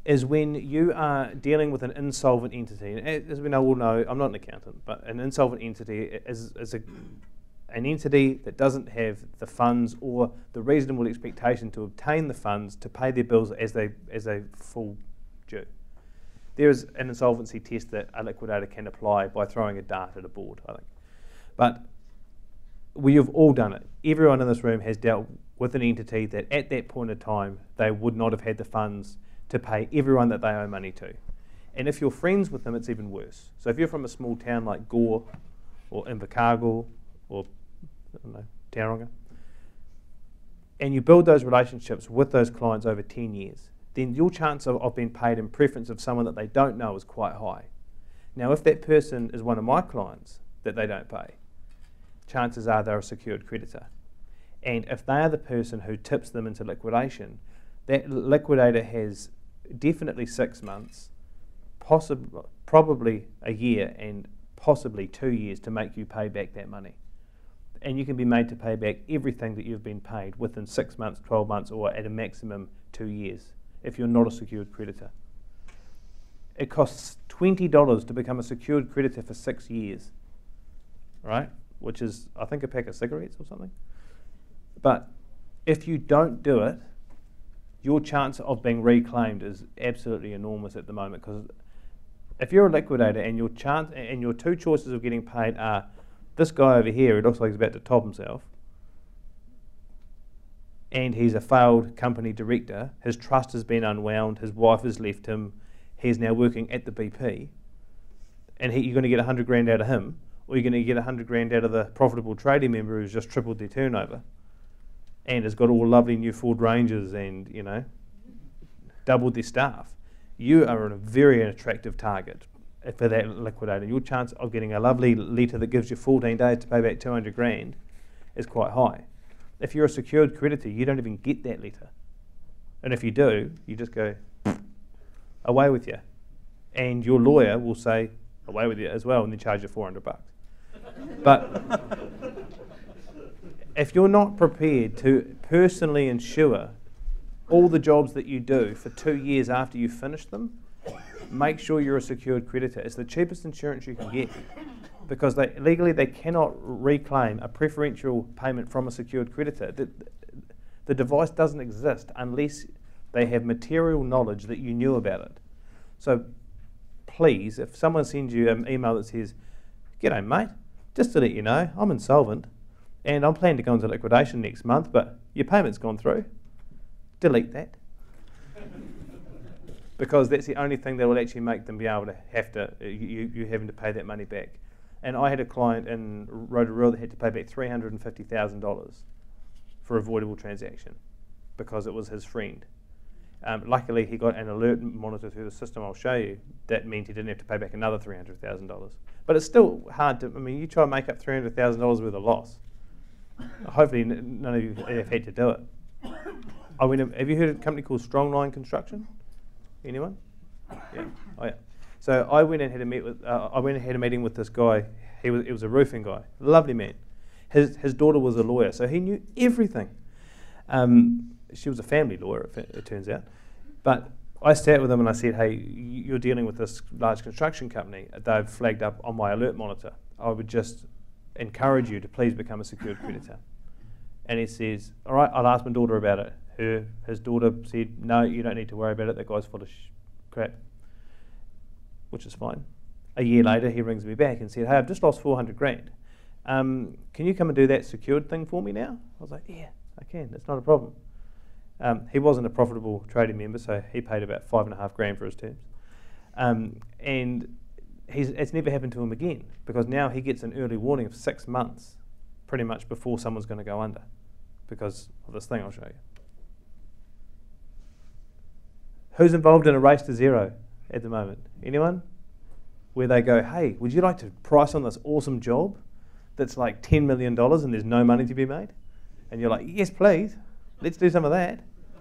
[SPEAKER 1] is when you are dealing with an insolvent entity. And as we all know, I'm not an accountant, but an insolvent entity is an entity that doesn't have the funds or the reasonable expectation to obtain the funds to pay their bills as they fall due. There is an insolvency test that a liquidator can apply by throwing a dart at a board, I think. But we have all done it. Everyone in this room has dealt with an entity that at that point in time they would not have had the funds to pay everyone that they owe money to. And if you're friends with them, it's even worse. So if you're from a small town like Gore or Invercargill or I don't know, Tauranga, and you build those relationships with those clients over 10 years, then your chance of being paid in preference of someone that they don't know is quite high. Now, if that person is one of my clients that they don't pay, chances are they're a secured creditor. And if they are the person who tips them into liquidation, that liquidator has definitely 6 months, probably a year, and possibly 2 years to make you pay back that money. And you can be made to pay back everything that you've been paid within 6 months, 12 months, or at a maximum 2 years if you're not a secured creditor. It costs $20 to become a secured creditor for 6 years, right? Which is, I think, a pack of cigarettes or something. But if you don't do it, your chance of being reclaimed is absolutely enormous at the moment, because if you're a liquidator and your two choices of getting paid are this guy over here who looks like he's about to top himself, and he's a failed company director, his trust has been unwound, his wife has left him, he's now working at the BP, and you're going to get 100 grand out of him, or you're going to get 100 grand out of the profitable trading member who's just tripled their turnover and has got all lovely new Ford Rangers and, you know, doubled their staff. You are a very attractive target for that liquidator. Your chance of getting a lovely letter that gives you 14 days to pay back 200 grand is quite high. If you're a secured creditor, you don't even get that letter. And if you do, you just go, away with you. And your lawyer will say, away with you as well, and then charge you $400. But if you're not prepared to personally insure all the jobs that you do for 2 years after you finish them, make sure you're a secured creditor. It's the cheapest insurance you can get, because legally they cannot reclaim a preferential payment from a secured creditor. The device doesn't exist unless they have material knowledge that you knew about it. So please, if someone sends you an email that says, "G'day mate, just to let you know, I'm insolvent and I'm planning to go into liquidation next month, but your payment's gone through," delete that. Because that's the only thing that will actually make them be able to have to, you having to pay that money back. And I had a client in Rotorua that had to pay back $350,000 for a avoidable transaction because it was his friend. Luckily, he got an alert monitor through the system I'll show you. That meant he didn't have to pay back another $300,000. But it's still hard to, I mean, you try and make up $300,000 worth of loss. Hopefully none of you have had to do it. Have you heard of a company called Strongline Construction? Anyone? Yeah. Oh yeah. So I went and had a meeting with this guy. He was a roofing guy, lovely man. His daughter was a lawyer, so he knew everything. She was a family lawyer, it turns out. But I sat with him and I said, "Hey, you're dealing with this large construction company. They've flagged up on my alert monitor. I would just encourage you to please become a secured creditor." And he says, "All right, I'll ask my daughter about it." His daughter said, "No, you don't need to worry about it. That guy's full of crap," which is fine. A year later, he rings me back and said, "Hey, I've just lost 400 grand. Can you come and do that secured thing for me now?" I was like, "Yeah, I can. That's not a problem." He wasn't a profitable trading member, so he paid about 5.5 grand for his terms. And it's never happened to him again, because now he gets an early warning of 6 months, pretty much before someone's going to go under, because of this thing I'll show you. Who's involved in a race to zero at the moment? Anyone? Where they go, "Hey, would you like to price on this awesome job that's like $10 million and there's no money to be made?" And you're like, "Yes, please. Let's do some of that."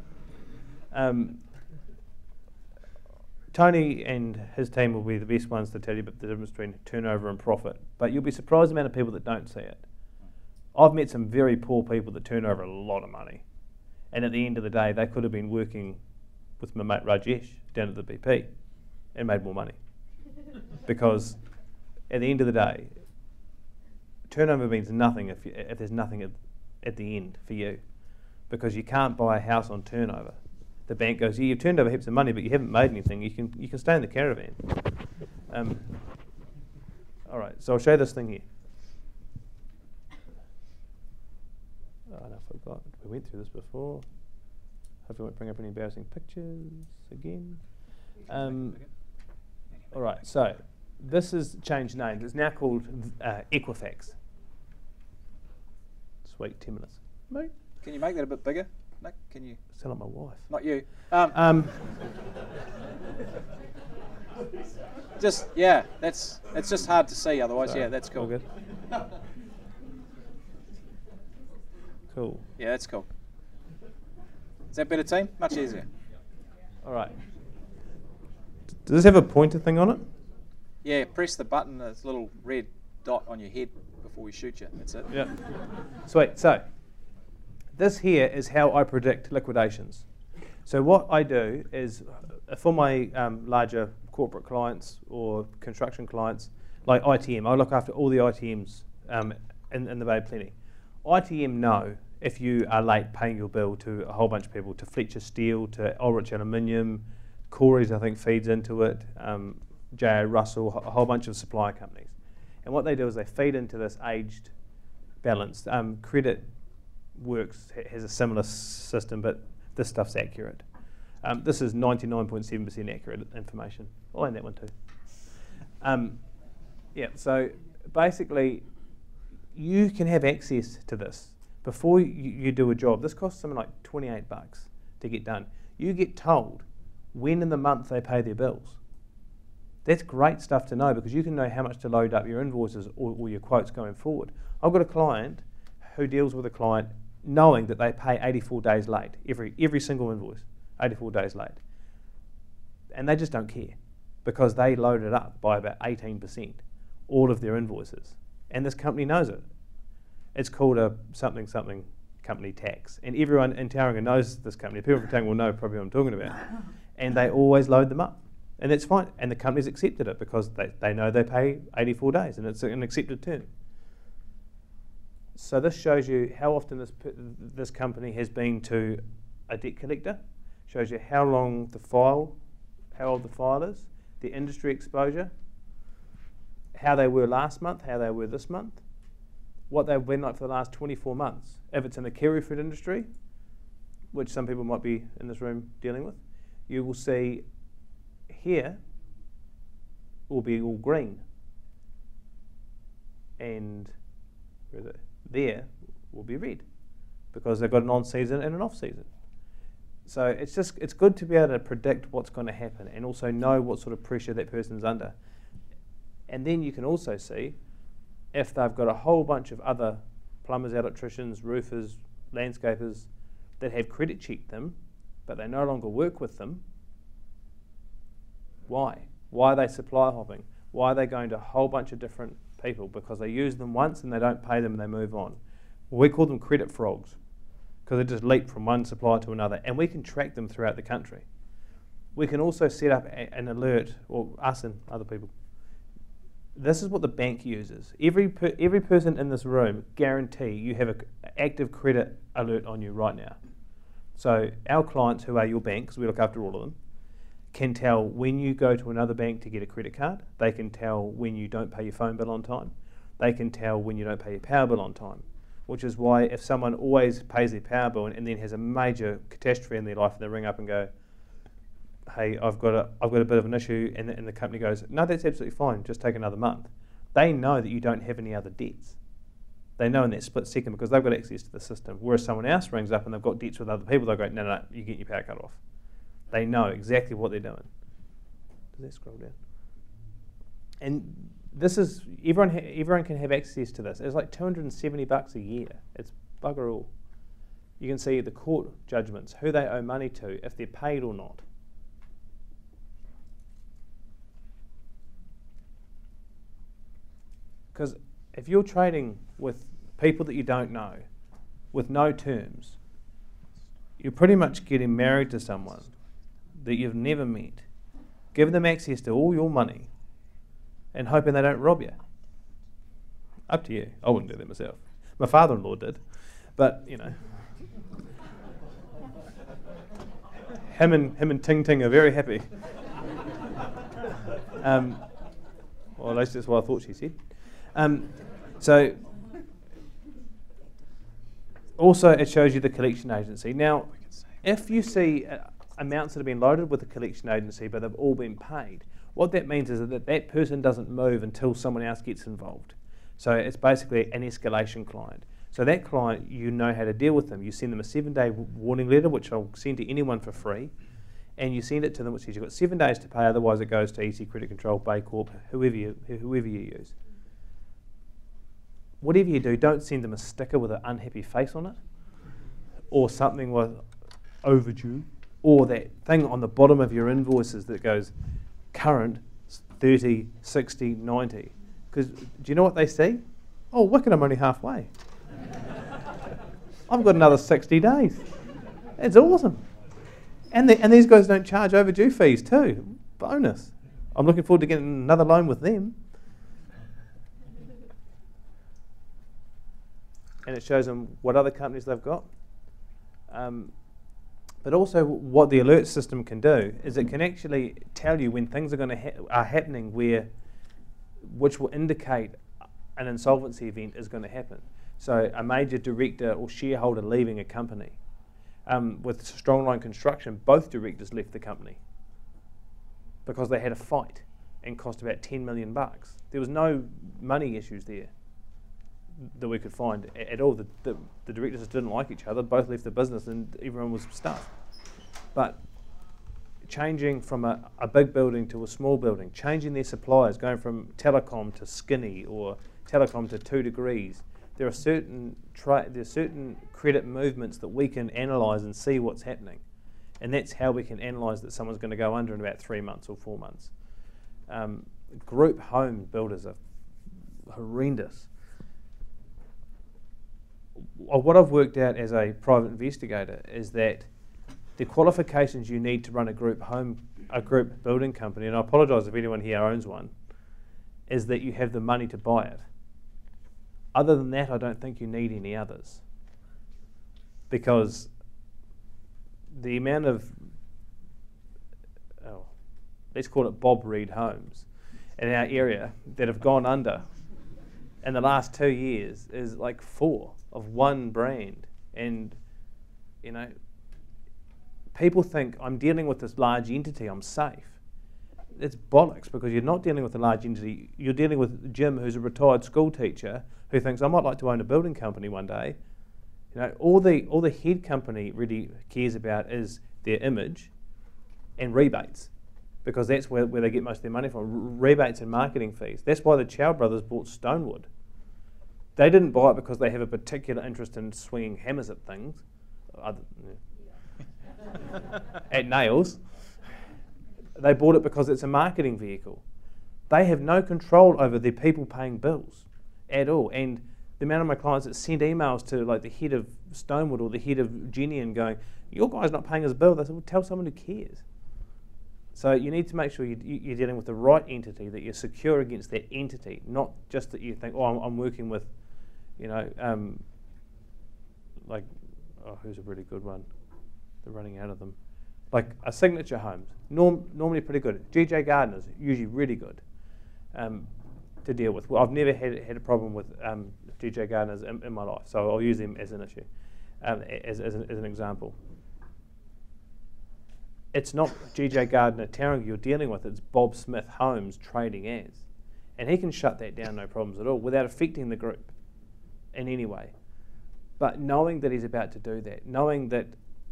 [SPEAKER 1] Tony and his team will be the best ones to tell you about the difference between turnover and profit. But you'll be surprised the amount of people that don't see it. I've met some very poor people that turn over a lot of money. And at the end of the day, they could have been working with my mate Rajesh down at the BP and made more money. Because at the end of the day, turnover means nothing if there's nothing at the end for you, because you can't buy a house on turnover. The bank goes, yeah, you've turned over heaps of money, but you haven't made anything. You can stay in the caravan. All right, so I'll show you this thing here. Oh, no, I forgot. We went through this before. Hopefully I won't bring up any embarrassing pictures again. All right, so this has changed names. It's now called Equifax. Sweet, 10 minutes. Mate.
[SPEAKER 8] Can you make that a bit bigger, Nick? Can you?
[SPEAKER 1] Sound like my wife.
[SPEAKER 8] Not you. It's just hard to see otherwise.
[SPEAKER 1] Sorry,
[SPEAKER 8] Yeah, that's cool.
[SPEAKER 1] all good. Cool.
[SPEAKER 8] Yeah, that's cool. Is that better, team? Much easier.
[SPEAKER 1] All right. Does this have a pointer thing on it?
[SPEAKER 8] Yeah, press the button. There's a little red dot on your head before we shoot you. That's it.
[SPEAKER 1] Yeah. Sweet. So this here is how I predict liquidations. So what I do is for my larger corporate clients or construction clients, like ITM, I look after all the ITMs in the Bay of Plenty. ITM know if you are late paying your bill to a whole bunch of people, to Fletcher Steel, to Ulrich Aluminium, Corey's I think feeds into it, J.O. Russell, a whole bunch of supplier companies. And what they do is they feed into this aged balance. Credit Works has a similar system, but this stuff's accurate. This is 99.7% accurate information. I'll own that one too. Yeah, so basically you can have access to this. Before you do a job, this costs something like $28 to get done. You get told when in the month they pay their bills. That's great stuff to know, because you can know how much to load up your invoices or your quotes going forward. I've got a client who deals with a client knowing that they pay 84 days late, every single invoice, 84 days late. And they just don't care, because they load it up by about 18%, all of their invoices. And this company knows it. It's called a something company tax. And everyone in Tauranga knows this company. People from Tauranga will know probably what I'm talking about. And they always load them up. And that's fine. And the company's accepted it because they know they pay 84 days and it's an accepted term. So this shows you how often this company has been to a debt collector. Shows you how long how old the file is, the industry exposure, how they were last month, how they were this month, what they've been like for the last 24 months. If it's in the kiwi fruit industry, which some people might be in this room dealing with, you will see here will be all green. And where is it? There will be red, because they've got an on-season and an off-season. So it's good to be able to predict what's going to happen and also know what sort of pressure that person's under. And then you can also see if they've got a whole bunch of other plumbers, electricians, roofers, landscapers that have credit checked them, but they no longer work with them. Why? Why are they supply hopping? Why are they going to a whole bunch of different people? Because they use them once and they don't pay them and they move on. We call them credit frogs, because they just leap from one supplier to another, and we can track them throughout the country. We can also set up an alert, or us and other people. This is what the bank uses. Every person in this room, guarantee you have an active credit alert on you right now. So our clients, who are your bank, because we look after all of them, can tell when you go to another bank to get a credit card. They can tell when you don't pay your phone bill on time. They can tell when you don't pay your power bill on time, which is why if someone always pays their power bill and then has a major catastrophe in their life, and they ring up and go, hey, I've got a bit of an issue, and the company goes, no, that's absolutely fine, just take another month. They know that you don't have any other debts. They know in that split second, because they've got access to the system. Whereas someone else rings up and they've got debts with other people, they'll go, no, you get your power cut off. They know exactly what they're doing. Does that scroll down? And this is, everyone can have access to this. It's like $270 a year. It's bugger all. You can see the court judgments, who they owe money to, if they're paid or not. Because if you're trading with people that you don't know, with no terms, you're pretty much getting married to someone that you've never met, giving them access to all your money and hoping they don't rob you. Up to you. I wouldn't do that myself. My father-in-law did, but you know, him and Ting Ting are very happy. Well, that's just what I thought she said. So, also it shows you the collection agency. Now, if you see amounts that have been loaded with the collection agency, but they've all been paid, what that means is that that person doesn't move until someone else gets involved. So it's basically an escalation client. So that client, you know how to deal with them. You send them a 7-day warning letter, which I'll send to anyone for free, and you send it to them, which says you've got 7 days to pay, otherwise it goes to EC Credit Control, Baycorp, whoever you use. Whatever you do, don't send them a sticker with an unhappy face on it, or something with overdue, or that thing on the bottom of your invoices that goes current 30, 60, 90. Because do you know what they see? Oh, wicked, I'm only halfway. I've got another 60 days. It's awesome. And these guys don't charge overdue fees too. Bonus. I'm looking forward to getting another loan with them. And it shows them what other companies they've got. But also what the alert system can do is it can actually tell you when things are happening which will indicate an insolvency event is going to happen. So a major director or shareholder leaving a company. With Strongline Construction, both directors left the company because they had a fight and cost about $10 million. There was no money issues there that we could find at all. The directors just didn't like each other, both left the business and everyone was stuffed. But changing from a big building to a small building, changing their suppliers, going from Telecom to Skinny or Telecom to 2 Degrees, there are certain credit movements that we can analyse and see what's happening. And that's how we can analyse that someone's going to go under in about 3 months or 4 months. Group home builders are horrendous. What I've worked out as a private investigator is that the qualifications you need to run a group building company, and I apologise if anyone here owns one, is that you have the money to buy it. Other than that, I don't think you need any others. Because the amount of, let's call it Bob Reed homes in our area that have gone under in the last 2 years is like 4 of one brand. And, you know, people think I'm dealing with this large entity, I'm safe. It's bollocks, because you're not dealing with a large entity. You're dealing with Jim, who's a retired school teacher, who thinks I might like to own a building company one day. You know, all the head company really cares about is their image and rebates, because that's where they get most of their money from, rebates and marketing fees. That's why the Chow brothers bought Stonewood. They didn't buy it because they have a particular interest in swinging hammers at things, at nails. They bought it because it's a marketing vehicle. They have no control over their people paying bills at all. And the amount of my clients that send emails to like the head of Stonewood or the head of Genian going, your guy's not paying his bill. They said, well, tell someone who cares. So you need to make sure you're dealing with the right entity, that you're secure against that entity, not just that you think, oh, I'm working with, you know, who's a really good one? They're running out of them. Like a Signature Homes, normally pretty good. GJ Gardner's usually really good to deal with. Well, I've never had a problem with GJ Gardner's in my life, so I'll use them as an issue, as an example. It's not GJ Gardner Tauranga you're dealing with, it's Bob Smith Homes trading as. And he can shut that down no problems at all without affecting the group in any way. But knowing that he's about to do that, knowing that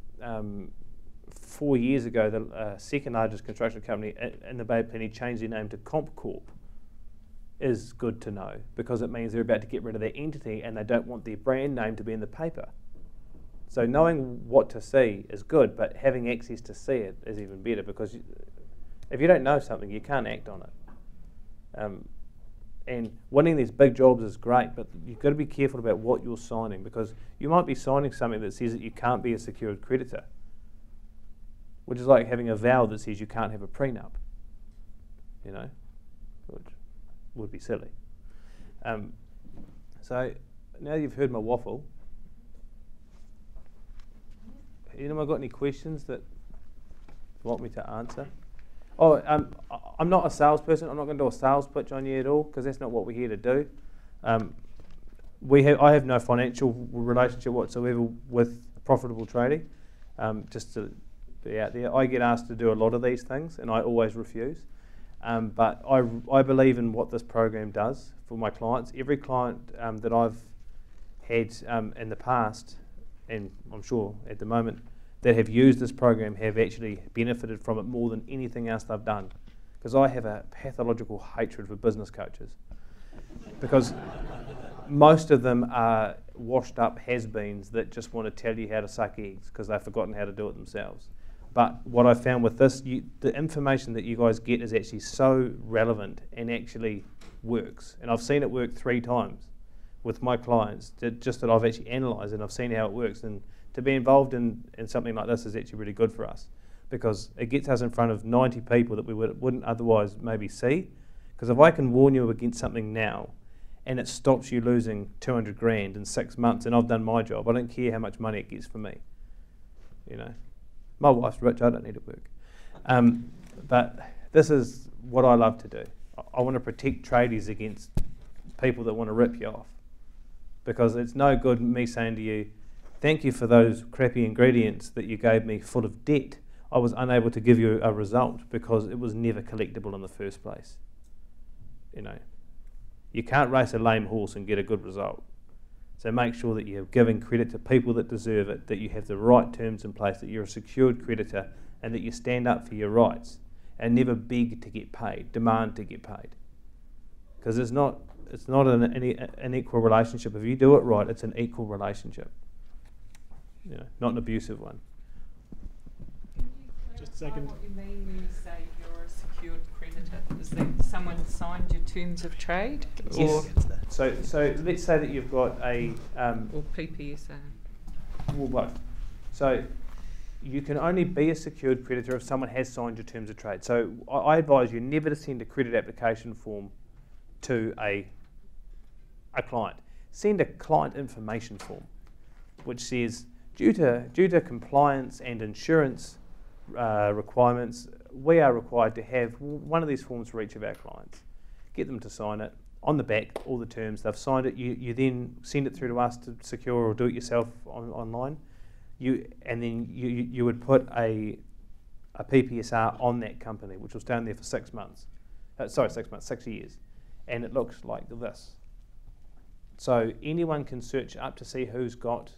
[SPEAKER 1] 4 years ago, the second largest construction company in the Bay of Plenty changed their name to CompCorp is good to know, because it means they're about to get rid of their entity and they don't want their brand name to be in the paper. So knowing what to see is good, but having access to see it is even better, because if you don't know something, you can't act on it. And winning these big jobs is great, but you've got to be careful about what you're signing, because you might be signing something that says that you can't be a secured creditor. which is like having a vow that says you can't have a prenup, you know, which would be silly. So now you've heard my waffle, anyone got any questions that you want me to answer? Oh, I'm not a salesperson. I'm not going to do a sales pitch on you at all, because that's not what we're here to do. I have no financial relationship whatsoever with profitable trading. Just to be out there, I get asked to do a lot of these things, and I always refuse. But I believe in what this program does for my clients. Every client that I've had in the past, and I'm sure at the moment, that have used this program have actually benefited from it more than anything else they've done. Because I have a pathological hatred for business coaches. Because most of them are washed up has-beens that just want to tell you how to suck eggs because they've forgotten how to do it themselves. But what I found with this, the information that you guys get is actually so relevant and actually works. And I've seen it work 3 times with my clients, just that I've actually analysed and I've seen how it works. And to be involved in something like this is actually really good for us, because it gets us in front of 90 people that we wouldn't otherwise maybe see. Because if I can warn you against something now and it stops you losing 200 grand in 6 months and I've done my job, I don't care how much money it gets for me. You know, my wife's rich, I don't need to work. But this is what I love to do. I want to protect tradies against people that want to rip you off. Because it's no good me saying to you, thank you for those crappy ingredients that you gave me full of debt. I was unable to give you a result because it was never collectible in the first place. You know, you can't race a lame horse and get a good result. So make sure that you're giving credit to people that deserve it, that you have the right terms in place, that you're a secured creditor, and that you stand up for your rights and never beg to get paid, demand to get paid. Because it's not an equal relationship. If you do it right, it's an equal relationship. You know, not an abusive one.
[SPEAKER 3] Just a second.
[SPEAKER 9] What you mean when you say you're a secured creditor? Is that someone signed your terms of trade?
[SPEAKER 1] Yes. So let's say that you've got a
[SPEAKER 9] Or PPSA?
[SPEAKER 1] well, both. So you can only be a secured creditor if someone has signed your terms of trade. So I advise you never to send a credit application form to a client. Send a client information form, which says, due to compliance and insurance requirements, we are required to have one of these forms for each of our clients. Get them to sign it. On the back, all the terms, they've signed it. You then send it through to us to secure or do it yourself online. And then you would put a PPSR on that company, which will stay on there for 6 months. 6 years. And it looks like this. So anyone can search up to see who's got.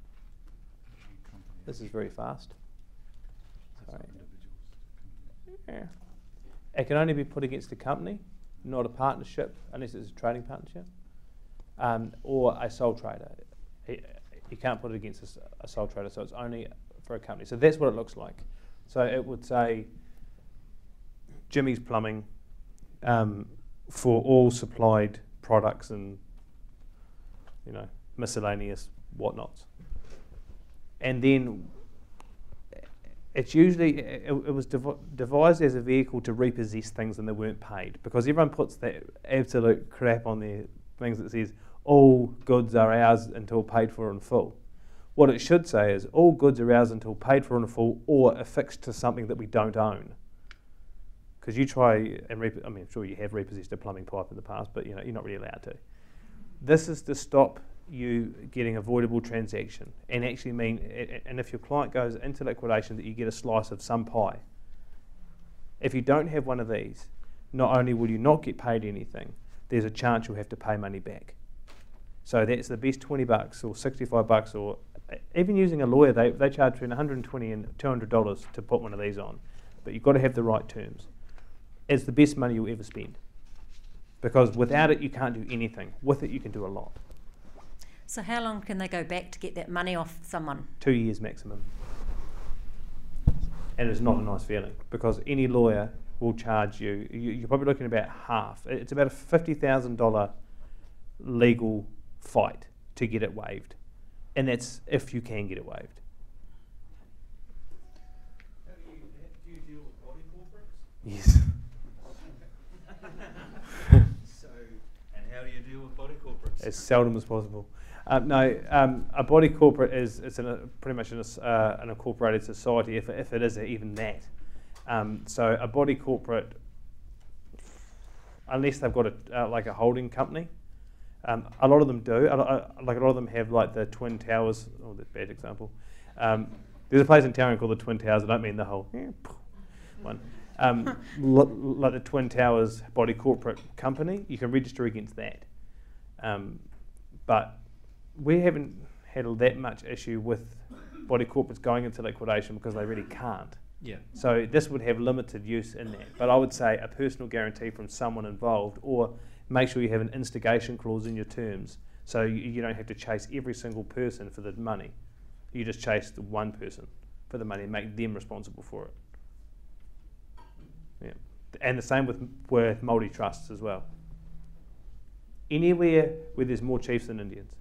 [SPEAKER 1] This is very fast. Sorry. Yeah. It can only be put against a company, not a partnership, unless it's a trading partnership, or a sole trader. You can't put it against a sole trader, so it's only for a company. So that's what it looks like. So it would say Jimmy's Plumbing for all supplied products and miscellaneous whatnots. And then it's usually, it was devised as a vehicle to repossess things and they weren't paid, because everyone puts that absolute crap on their things that says all goods are ours until paid for in full. What it should say is all goods are ours until paid for in full or affixed to something that we don't own. Because you try and, I'm sure you have repossessed a plumbing pipe in the past, but you're not really allowed to. This is to stop you getting avoidable transaction and actually mean, and if your client goes into liquidation, that you get a slice of some pie. If you don't have one of these, not only will you not get paid anything, there's a chance you'll have to pay money back. So that's the best $20 or $65, or even using a lawyer, they charge between $120 and $200 to put one of these on. But you've got to have the right terms. It's the best money you'll ever spend. Because without it, you can't do anything. With it, you can do a lot.
[SPEAKER 10] So how long can they go back to get that money off someone?
[SPEAKER 1] 2 years maximum. And it's not a nice feeling, because any lawyer will charge you, you're probably looking at about half. It's about a $50,000 legal fight to get it waived. And that's if you can get it waived. Yes.
[SPEAKER 11] So, and how do you deal with body corporates?
[SPEAKER 1] As seldom as possible. No, a body corporate is pretty much an incorporated society, if it is even that. So a body corporate, unless they've got like a holding company, a lot of them do. Like a lot of them have like the Twin Towers. Oh, that's a bad example. There's a place in Tauranga called the Twin Towers. I don't mean the whole one. Like the Twin Towers body corporate company, you can register against that. But we haven't had that much issue with body corporates going into liquidation because they really can't.
[SPEAKER 11] Yeah.
[SPEAKER 1] So this would have limited use in that. But I would say a personal guarantee from someone involved, or make sure you have an instigation clause in your terms, so you don't have to chase every single person for the money. You just chase the one person for the money and make them responsible for it. Yeah. And the same with Māori trusts as well. Anywhere where there's more chiefs than Indians,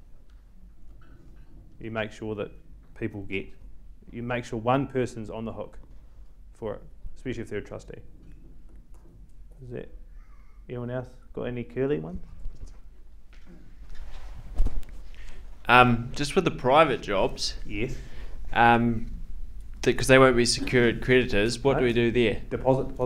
[SPEAKER 1] you make sure that people you make sure one person's on the hook for it, especially if they're a trustee. Is that anyone else got any curly ones?
[SPEAKER 12] Just with the private jobs.
[SPEAKER 1] Yes.
[SPEAKER 12] Because they won't be secured creditors, what do we do there?
[SPEAKER 1] Deposit.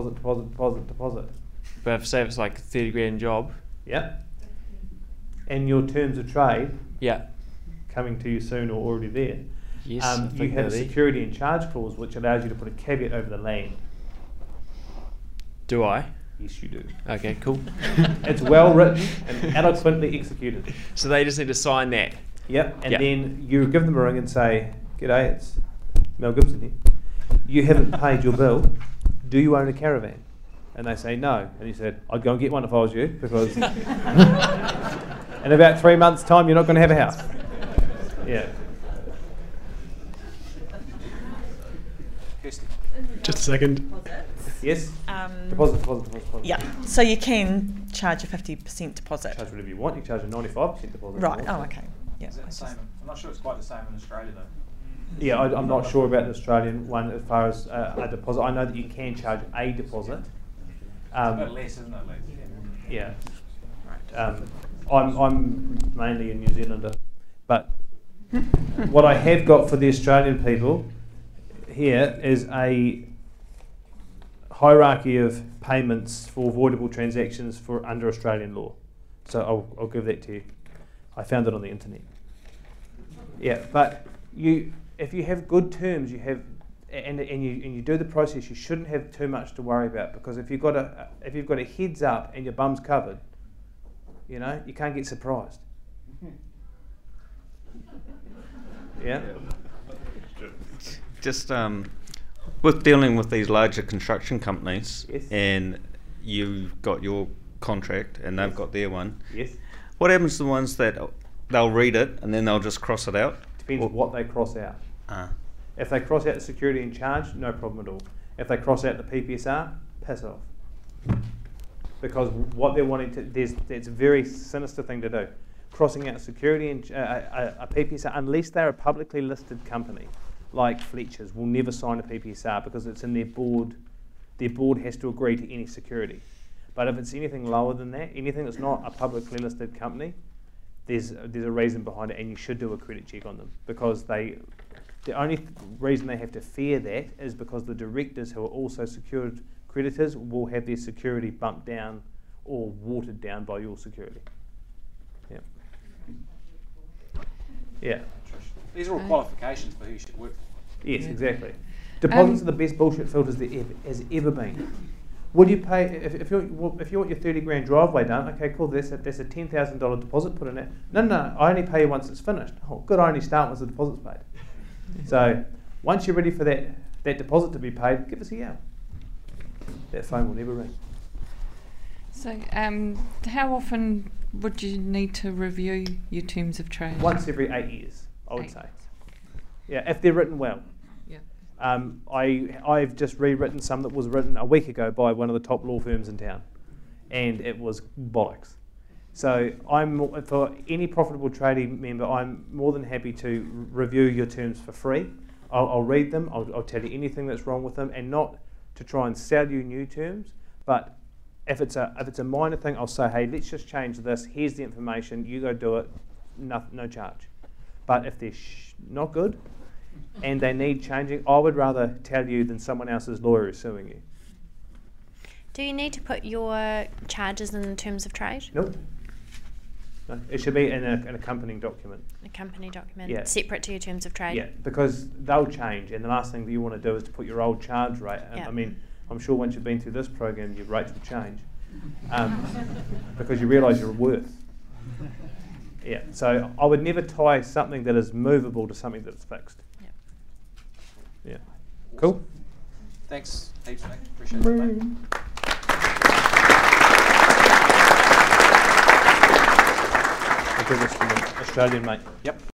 [SPEAKER 12] But say if it's like a 30 grand job.
[SPEAKER 1] Yeah. And your terms of trade.
[SPEAKER 12] Yeah.
[SPEAKER 1] Coming to you soon or already there.
[SPEAKER 12] Yes.
[SPEAKER 1] You have a security and charge clause which allows you to put a caveat over the land.
[SPEAKER 12] Do I?
[SPEAKER 1] Yes, you do.
[SPEAKER 12] Okay, cool.
[SPEAKER 1] It's well written and eloquently executed.
[SPEAKER 12] So they just need to sign that.
[SPEAKER 1] Yep. And then you give them a ring and say, "G'day, it's Mel Gibson here. You haven't paid your bill. Do you own a caravan?" And they say no. And you said, "I'd go and get one if I was you, because in about 3 months' time you're not going to have a house." Yeah.
[SPEAKER 3] Just a second.
[SPEAKER 1] Yes. Deposit.
[SPEAKER 13] Yeah. So you can charge a 50% deposit.
[SPEAKER 1] Charge whatever you want. You charge a 95% deposit.
[SPEAKER 13] Right. Oh, okay. Yeah.
[SPEAKER 8] Is that the same? I'm not sure it's quite the same in Australia though.
[SPEAKER 1] Yeah, I'm not sure about the Australian one as far as a deposit. I know that you can charge a deposit.
[SPEAKER 8] It's a bit less, isn't it, Lex?
[SPEAKER 1] Yeah. I'm mainly a New Zealander, but what I have got for the Australian people here is a hierarchy of payments for avoidable transactions for under Australian law. So I'll give that to you. I found it on the internet. Yeah, but if you have good terms, you have and you do the process, you shouldn't have too much to worry about, because if you've got a heads up and your bum's covered, you can't get surprised. Yeah.
[SPEAKER 11] Just with dealing with these larger construction companies,
[SPEAKER 1] yes,
[SPEAKER 11] and you've got your contract and they've got their one.
[SPEAKER 1] Yes.
[SPEAKER 11] What happens to the ones that they'll read it and then they'll just cross it out?
[SPEAKER 1] Depends on what they cross out. If they cross out the security and charge, no problem at all. If they cross out the PPSR, piss off. Because what they're wanting to, it's a very sinister thing to do. Crossing out security and a PPSR, unless they're a publicly listed company, like Fletcher's, will never sign a PPSR because it's in their board. Their board has to agree to any security. But if it's anything lower than that, anything that's not a publicly listed company, there's a reason behind it, and you should do a credit check on them, because the only reason they have to fear that is because the directors, who are also secured creditors, will have their security bumped down or watered down by your security. Yeah. Yeah.
[SPEAKER 8] These are all qualifications for who you should work for.
[SPEAKER 1] Yes, exactly. Deposits are the best bullshit filters there has ever been. Would you pay if you want your 30 grand driveway done? Okay, cool. That's a $10,000 deposit put in it. No. I only pay you once it's finished. Oh, good. I only start once the deposit's paid. So once you're ready for that deposit to be paid, give us a yell. That phone will never ring.
[SPEAKER 9] So, how often would you need to review your terms of trade?
[SPEAKER 1] Once every 8 years, I would say. Yeah, if they're written well.
[SPEAKER 9] Yeah.
[SPEAKER 1] I've just rewritten some that was written a week ago by one of the top law firms in town, and it was bollocks. So for any profitable trading member, I'm more than happy to review your terms for free. I'll read them. I'll tell you anything that's wrong with them, and not to try and sell you new terms. But if it's a minor thing, I'll say, hey, let's just change this. Here's the information. You go do it. No charge. But if they're not good and they need changing, I would rather tell you than someone else's lawyer is suing you.
[SPEAKER 14] Do you need to put your charges in terms of trade?
[SPEAKER 1] Nope. No, it should be in an accompanying document.
[SPEAKER 14] A company document,
[SPEAKER 1] Yeah.
[SPEAKER 14] separate to your terms of trade?
[SPEAKER 1] Yeah, because they'll change, and the last thing that you want to do is to put your old charge rate.
[SPEAKER 14] Yeah.
[SPEAKER 1] I mean, I'm sure once you've been through this program, your rates will change because you realise your worth. Yeah, so I would never tie something that is movable to something that's fixed.
[SPEAKER 14] Yep.
[SPEAKER 1] Yeah. Cool.
[SPEAKER 8] Thanks, heaps, mate. Appreciate it, mate.
[SPEAKER 1] I'll do this for the Australian, mate.
[SPEAKER 8] Yep.